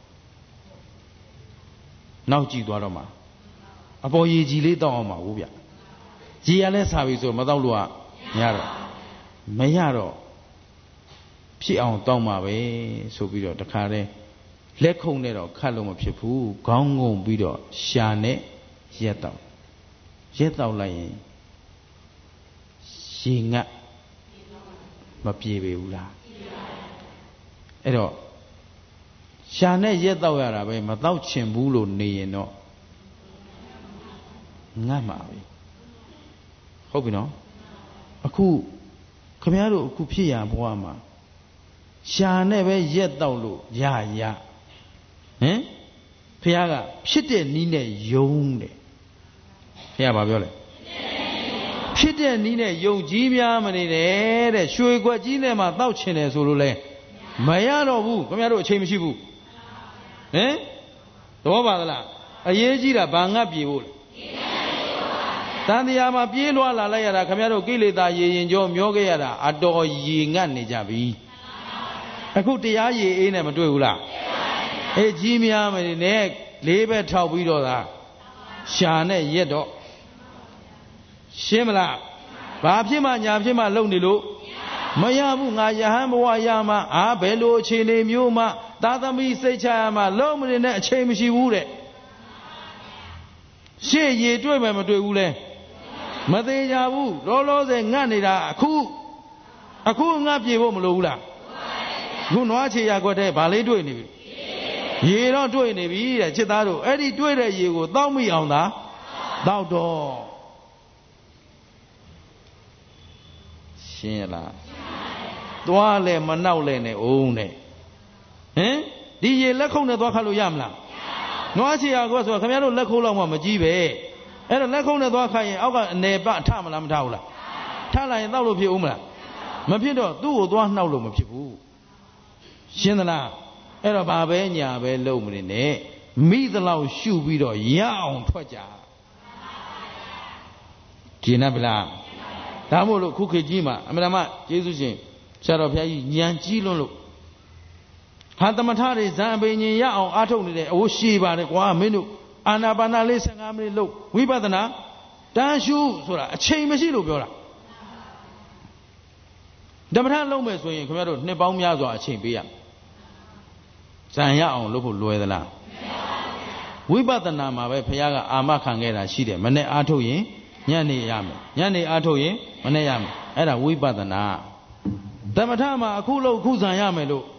နောက်ကြည့်သွားတော့မှာအပေါ်ရေကြီးလေးတောက်အောင်ပါဘူးဗျရေရလဲစားပြီဆိုမတောက်လို့ကမရတော့မရတော့ဖြစ်အောင်တောက်မှာပဲဆိုပြီးတော့တခါတည်းလက်ခုံနဲ့တော့ခတ်လို့မဖြစ်ဘူးခေါင်းငုံပြီးတော့ရှာနဲ့ရက်တော့ရက်တော့လိုက်ရင်ရေငတ်မပြေပေဘူးလားအဲ့တော့ရှာနဲ့ရက်တော့ရတာပဲမတော့ချင်ဘူးလို့နေရင်တော့ငတ်မှာပဲဟုတ်ပြီနော်အခုခမည်းတော်အခုဖြစ်ရဘဝမှာရှာနဲ့ပဲရက်တော့လို့ရရဟင်ဖះကဖြစ်တဲ့နီးနဲ့ယုံတယ်ဖះဘာပြောလဲဖြစ်တဲ့နီးနဲ့ယုံကြီးများမနေနဲ့တဲ့ရွှေကွက်ကြီးနဲ့မှတောက်ချင်တယ်ဆိုလို့လဲမရတော့ဘူးခင်ဗျားတို့အချိန်မရှိဘူးဟင်သဘောပါသလားအရေးကြီးတာဘာငတ်ပြေဖို့လဲတန်တရားမှာပြေးလွှားလာလိုက်ရတာခင်ဗျားတို့ကိလေသာရေရင်ကြောမျောခဲ့ရတာအတော်ရေငတ်နေကြပြီအခုတရားရေအေးနဲ့မတွေ့ဘူးလားအေးကြီးများမနေနဲ့လေးပဲထောက်ပြီးတော့သာရှာနဲ့ရက်တော့ရှင်းမလားဘာဖြစ်မှညာဖြစ်မှလုံနေလို့မရဘူးငါယဟန်ဘဝရမှာအာဘယ်လိုအခြေအနေမျိုးမှသာသမီစိတ်ချရမှာလုံမနေနဲ့အချိန်မရှိဘူးတဲ့ရှေ့ရေတွေ့မယ်မတွေ့ဘူးလဲမသေးကြဘူးလောလောဆယ်ငတ်နေတာအခုအခုငတ်ပြေဖို့မလိုဘူးလားခုနွားချေရခွက်တဲ့ဗာလေးတွေ့နေပြီရေတော့တွေ့နေပြီတဲ့ချစ်သားတို့အဲ့ဒီတွေ့တဲ့ရေကိုတောက်မိအောင်သာတောက်တော့ရှင်းရလားသွားလဲမနောက်လဲနဲ့အောင်နဲ့ဟင်ဒီရေလက်ခုံနဲ့သွားခတ်လို့ရမလားနွားချေရခွက်ဆိုတော့ခင်ဗျားတို့လက်ခုံလောက်မှမကြီးပဲအဲ့တော့လက်ခုံနဲ့သွားခတ်ရင်အောက်ကအနယ်ပထမလားမထဘူးလားထလိုက်ရင်တောက်လို့ဖြစ်ဦးမလားမဖြစ်တော့သူ့ကိုသွားနှောက်လို့မဖြစ်ဘူးရှင်းသလားအဲ့တော့ဘာပဲညာပဲလုံးမနေနဲ့မိသလောက်ရှုပြီးတော့ရအောင်ထွက်ကြကျင်납ဗလားဒါမို့လို့ခုခေတ်ကြီးမှာအမှန်တမ်းကျေးဇူးရှင်ဆရာတော်ဘုရားကြီးဉာဏ်ကြီးလွန်းလို့ဟာသမထတွေဇံအပင်ញင်ရအောင်အားထုတ်နေတယ်အဝရှိပါတယ်ကွာမင်းတို့အာနာပါနာလေးဆယ်ငါးမိနစ်လုပ်ဝိပဿနာတန်ရှုဆိုတာအချိန်မရှိလို့ပြောတာသမထလုံးမယ်ဆိုရင်ခင်ဗျားတို့နှစ်ပေါင်းများစွာအချိန်ပေးရဇံရအောင်လုပ်ဖို့လွယ်သလားဝိပဿနာမှာပဲဘုရားကအာမခံခဲ့တာရှိတယ်မနေ့အားထုတ်ရင်ညနေရမယ်ညနေအားထုတ်ရင်မနေ့ရမယ်အဲ့ဒါဝိပဿနာသမထမှာအခုလို့အခုဇံရမယ်လို့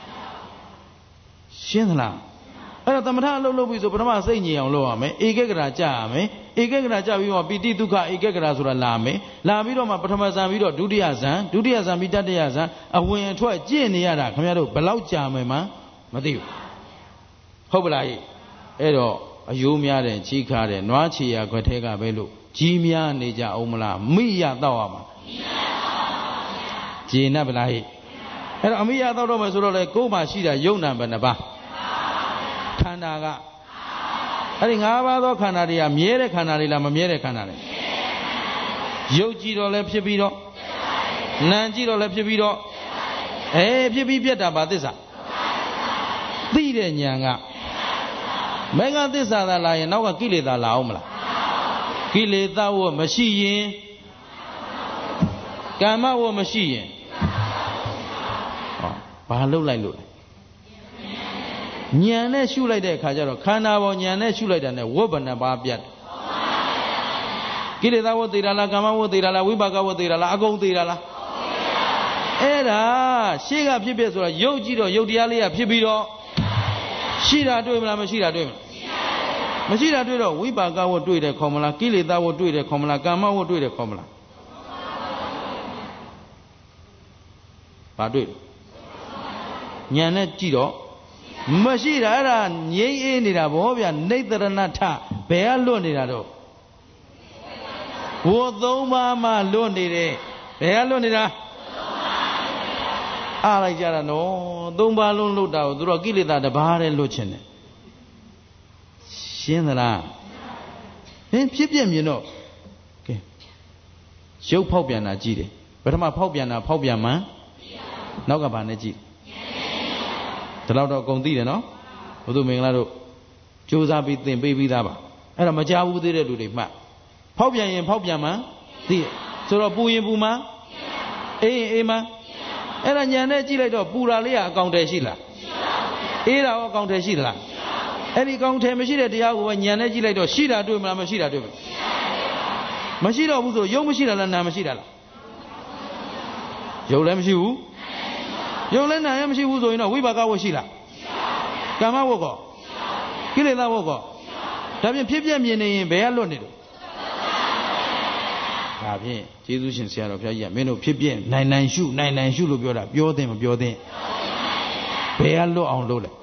ရှင်းသလားအဲ့တော့သမထအလုပ်လုပ်ပြီဆိုပထမစိတ်ညင်အောင်လုပ်ရမယ်ဧကဂရာကြရမယ်ဧကဂရာကြပြီးမှပိဋိဒုက္ခဧကဂရာဆိုတာလာမယ်လာပြီးတော့မှပထမဇံပြီးတော့ဒုတိယဇံဒုတိယဇံပြီးတတိယဇံအဝင်အထွက်ကျင့်နေရတာခင်ဗျားတို့ဘယ်လောက်ကြာမယ်မှမသိဘူးဟုတ်ပလားဟိအဲ့တော့အယိုးများတဲ့ကြီးခါတဲ့နွားချီရခွက်ထဲကပဲလို့ကြီးများနေကြအောင်မလားမိရတော့ရမှာကျေနပ်ပလားဟိအဲ့တော့အမိရတော့တော့မယ်ဆိုတော့လေကိုယ်မှရှိတာယုံနာဘယ်နှပါခန္ဓာကအဲ့ဒီ၅ပါးသောခန္ဓာတွေကမြဲတဲ့ခန္ဓာတွေလားမမြဲတဲ့ခန္ဓာတွေရုပ်ကြည့်တော့လည်းဖြစ်ပြီးတော့နာမ်ကြည့်တော့လည်းဖြစ်ပြီးတော့အဲဖြစ်ပြီးပြတ်တာပါသစ္စာသိတဲ့ဉာဏ်ကမေဃသစ္စာသာလာရင်နောက်ကကိလေသာလာအောင်မလားကိလေသာဝမရှိရင်ကမ္မဝမရှိရင်ဟောဘာလုပ်လိုက်လို့လဲဉာဏ်နဲ့ရှုလိုက်တဲ့အခါကျတော့ခန္ဓာပေါ်ဉာဏ်နဲ့ရှုလိုက်တာနဲ့ဝတ်ဘဏ္ဍပါပြတ်ကိလေသာဝသေးတာလားကမ္မဝသေးတာလားဝိပါကဝသေးတာလားအကုန်သေးတာလားအဲ့ဒါရှေ့ကဖြစ်ဖြစ်ဆိုတာရုပ်ကြည့်တော့ရုပ်တရားလေးကဖြစ်ပြီးတော့ရှိတာတွေ့မလားမရှိတာတွေ့မလားမရှိတာတွေ့တော့ဝိပါကဝတွေ့တယ်ခေါ်မလားကိလေသာဝတွေ့တယ်ခေါ်မလားကမ္မဝတွေ့တယ်ခေါ်မလားဘာတွေ့ဉာဏ်နဲ့ကြည့်တော့မရှိတာအဲ့ဒါငြိမ့်အေးနေတာဗောဗျာနေတရဏထဘယ်ကလွတ်နေတာတော့ဝသုံးပါးမှလွတ်နေတယ်ဘယ်ကလွတ်နေတာအားလိုက်ကြတာနော်သုံးပါးလုံးလွတ်တာကိုသူတို့ကိလေသာတစ်ပါးတည်းလွတ်ချင်တယ်ရှင်းသလားဟင်ဖြစ်ပြမြင်တော့ကဲရုပ်ဖောက်ပြန်တာကြည့်တယ်ပထမဖောက်ပြန်တာဖောက်ပြန်မှနောက်ကဘာနဲ့ကြည့်ဒါတော့တော့အကုန်သိတယ်နော်ဘုသူမင်္ဂလာတို့ကြိုးစားပြီးသင်ပေးပြီးသားပါအဲ့ဒါမကြားဘူးသေးတဲ့လူတွေမှတ်ဖောက်ပြန်ရင်ဖောက်ပြန်မှသိတယ်ဆိုတော့ပူရင်ပူမှအေးရင်အေးမှအဲ့ဒါညာနဲ့ကြည့်လိုက်တော့ပူတာလေးကအကောင်တယ်ရှိလားအေးတာရောအကောင်တယ်ရှိသလားအဲ့ဒီအကောင်တယ်မရှိတဲ့တရားကိုပဲညာနဲ့ကြည့်လိုက်တော့ရှိတာတွေ့မလားမရှိတာတွေ့မလားမရှိတော့ဘူးဆိုရုပ်မရှိတာလားနာမရှိတာလားရုပ်လည်းမရှိဘူးရုပ်လည်းနာလည်းမရှိဘူးဆိုရင်တော့ဝိပါကဝတ်ရှိလားကာမဝတ်ကောကိလေသာဝတ်ကောဒါဖြင့်ဖြစ်ပြမြင်နေရင်ဘယ်ကလွတ်နေလို့ဒါဖြင့်ကျေးဇူးရှင်ဆရာတော်ဘုရားကြီးကမင်းတို့ဖြစ်ပြနိုင်နိုင်ရှုနိုင်နိုင်ရှုလို့ပြောတာပြောသင့်မပြောသင့်ဘယ်ကလွတ်အောင်လုပ်လဲ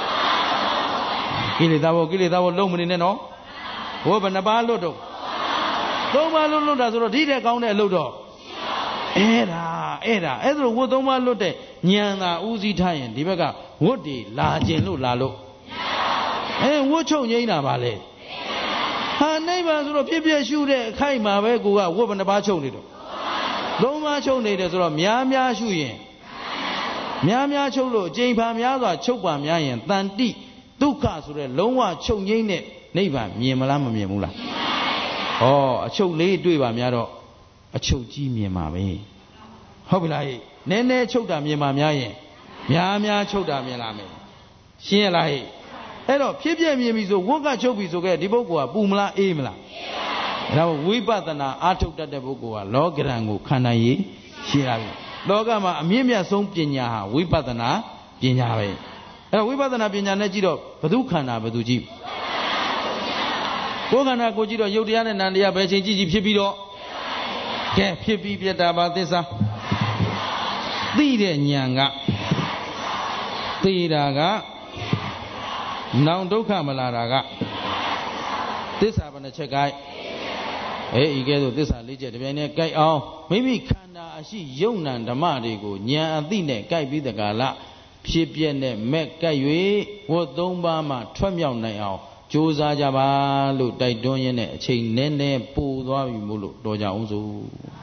ကိလေသာဝတ်ကိလေသာဝတ်လုံးမနေနဲ့နော်ဘိုးဘယ်နှပါလွတ်တော့သုံးပါလွတ်လွတ်တာဆိုတော့ဒီတဲ့ကောင်းတဲ့အလုပ်တော့အဲ့ဒါအဲ့ဒါအဲ့ဒါဝတ်သုံးပါလွတ်တဲ့ဉာဏ်သာဦးစီးထားရင်ဒီဘက်ကဝတ်တွေလာခြင်းလို့လာလို့အဲဝတ်ချုပ်ငိမ့်တာပါလေဟာနိဗ္ဗာန်ဆိုတော့ပြည့်ပြည့်ရှုတဲ့အခိုက်မှာပဲကိုကဝတ်ဘယ်နှပါချုပ်နေတော့သုံးပါချုပ်နေတယ်ဆိုတော့များများရှုရင်များများချုပ်လို့အကျိန်ဖာများစွာချုပ်ပါများရင်တန်တိဒုက္ခဆိုတဲ့လုံးဝချုပ်ငိမ့်တဲ့နိဗ္ဗာန်မြင်မလားမမြင်ဘူးလားဩအချုပ်လေးတွေ့ပါများတော့အချုပ်ကြီးမြင်ပါပဲဟုတ်ပြီလားဟဲ့နည်းနည်းချုပ်တာမြင်ပါများရင်များများချုပ်တာမြင်လာမယ်ရှင်းရလားဟဲ့အဲ့တော့ဖြစ်ပြမြင်ပြီဆိုဝတ်ကချုပ်ပြီဆိုခဲ့ဒီပုဂ္ဂိုလ်ကပူမလားအေးမလားအဲ့တော့ဝိပဿနာအာထုတ်တတ်တဲ့ပုဂ္ဂိုလ်ကလောကရန်ကိုခံနိုင်ရည်ရှိရပြီလောကမှာအမြင့်မြတ်ဆုံးပညာဟာဝိပဿနာပညာပဲအဲ့တော့ဝိပဿနာပညာနဲ့ကြည့်တော့ဘသူခန္ဓာဘသူကြည့်ကိုယ်ခန္ဓာကိုကြည့်တော့ယုတ်တရားနဲ့နံတရားပဲချင်းကြည့်ကြည့်ဖြစ်ပြီးတော့ကဲဖြစ်ပြီးပြတာပါသစ္စာသိတဲ့ဉာဏ်ကသိတာကနောင်ဒုက္ခမလာတာကသစ္စာဘယ်နှချက်ကိုက်အေးဤကဲ့သို့သစ္စာလေးချက်တပြိုင်တည်းကိုက်အောင်မိမိခန္ဓာအရှိယုံနံဓမ္မတွေကိုဉာဏ်အသိနဲ့ကိုက်ပြီးတကားလားဖြစ်ပြတဲ့မဲ့ကိုက်၍ဝတ်သုံးပါးမှထွက်မြောက်နိုင်အောင်ကြိုးစားကြပါလို့တိုက်တွန်းရင်းနဲ့အချိန်နည်းနည်းပိုသွားပြီမို့လို့တော်ကြအောင်စို့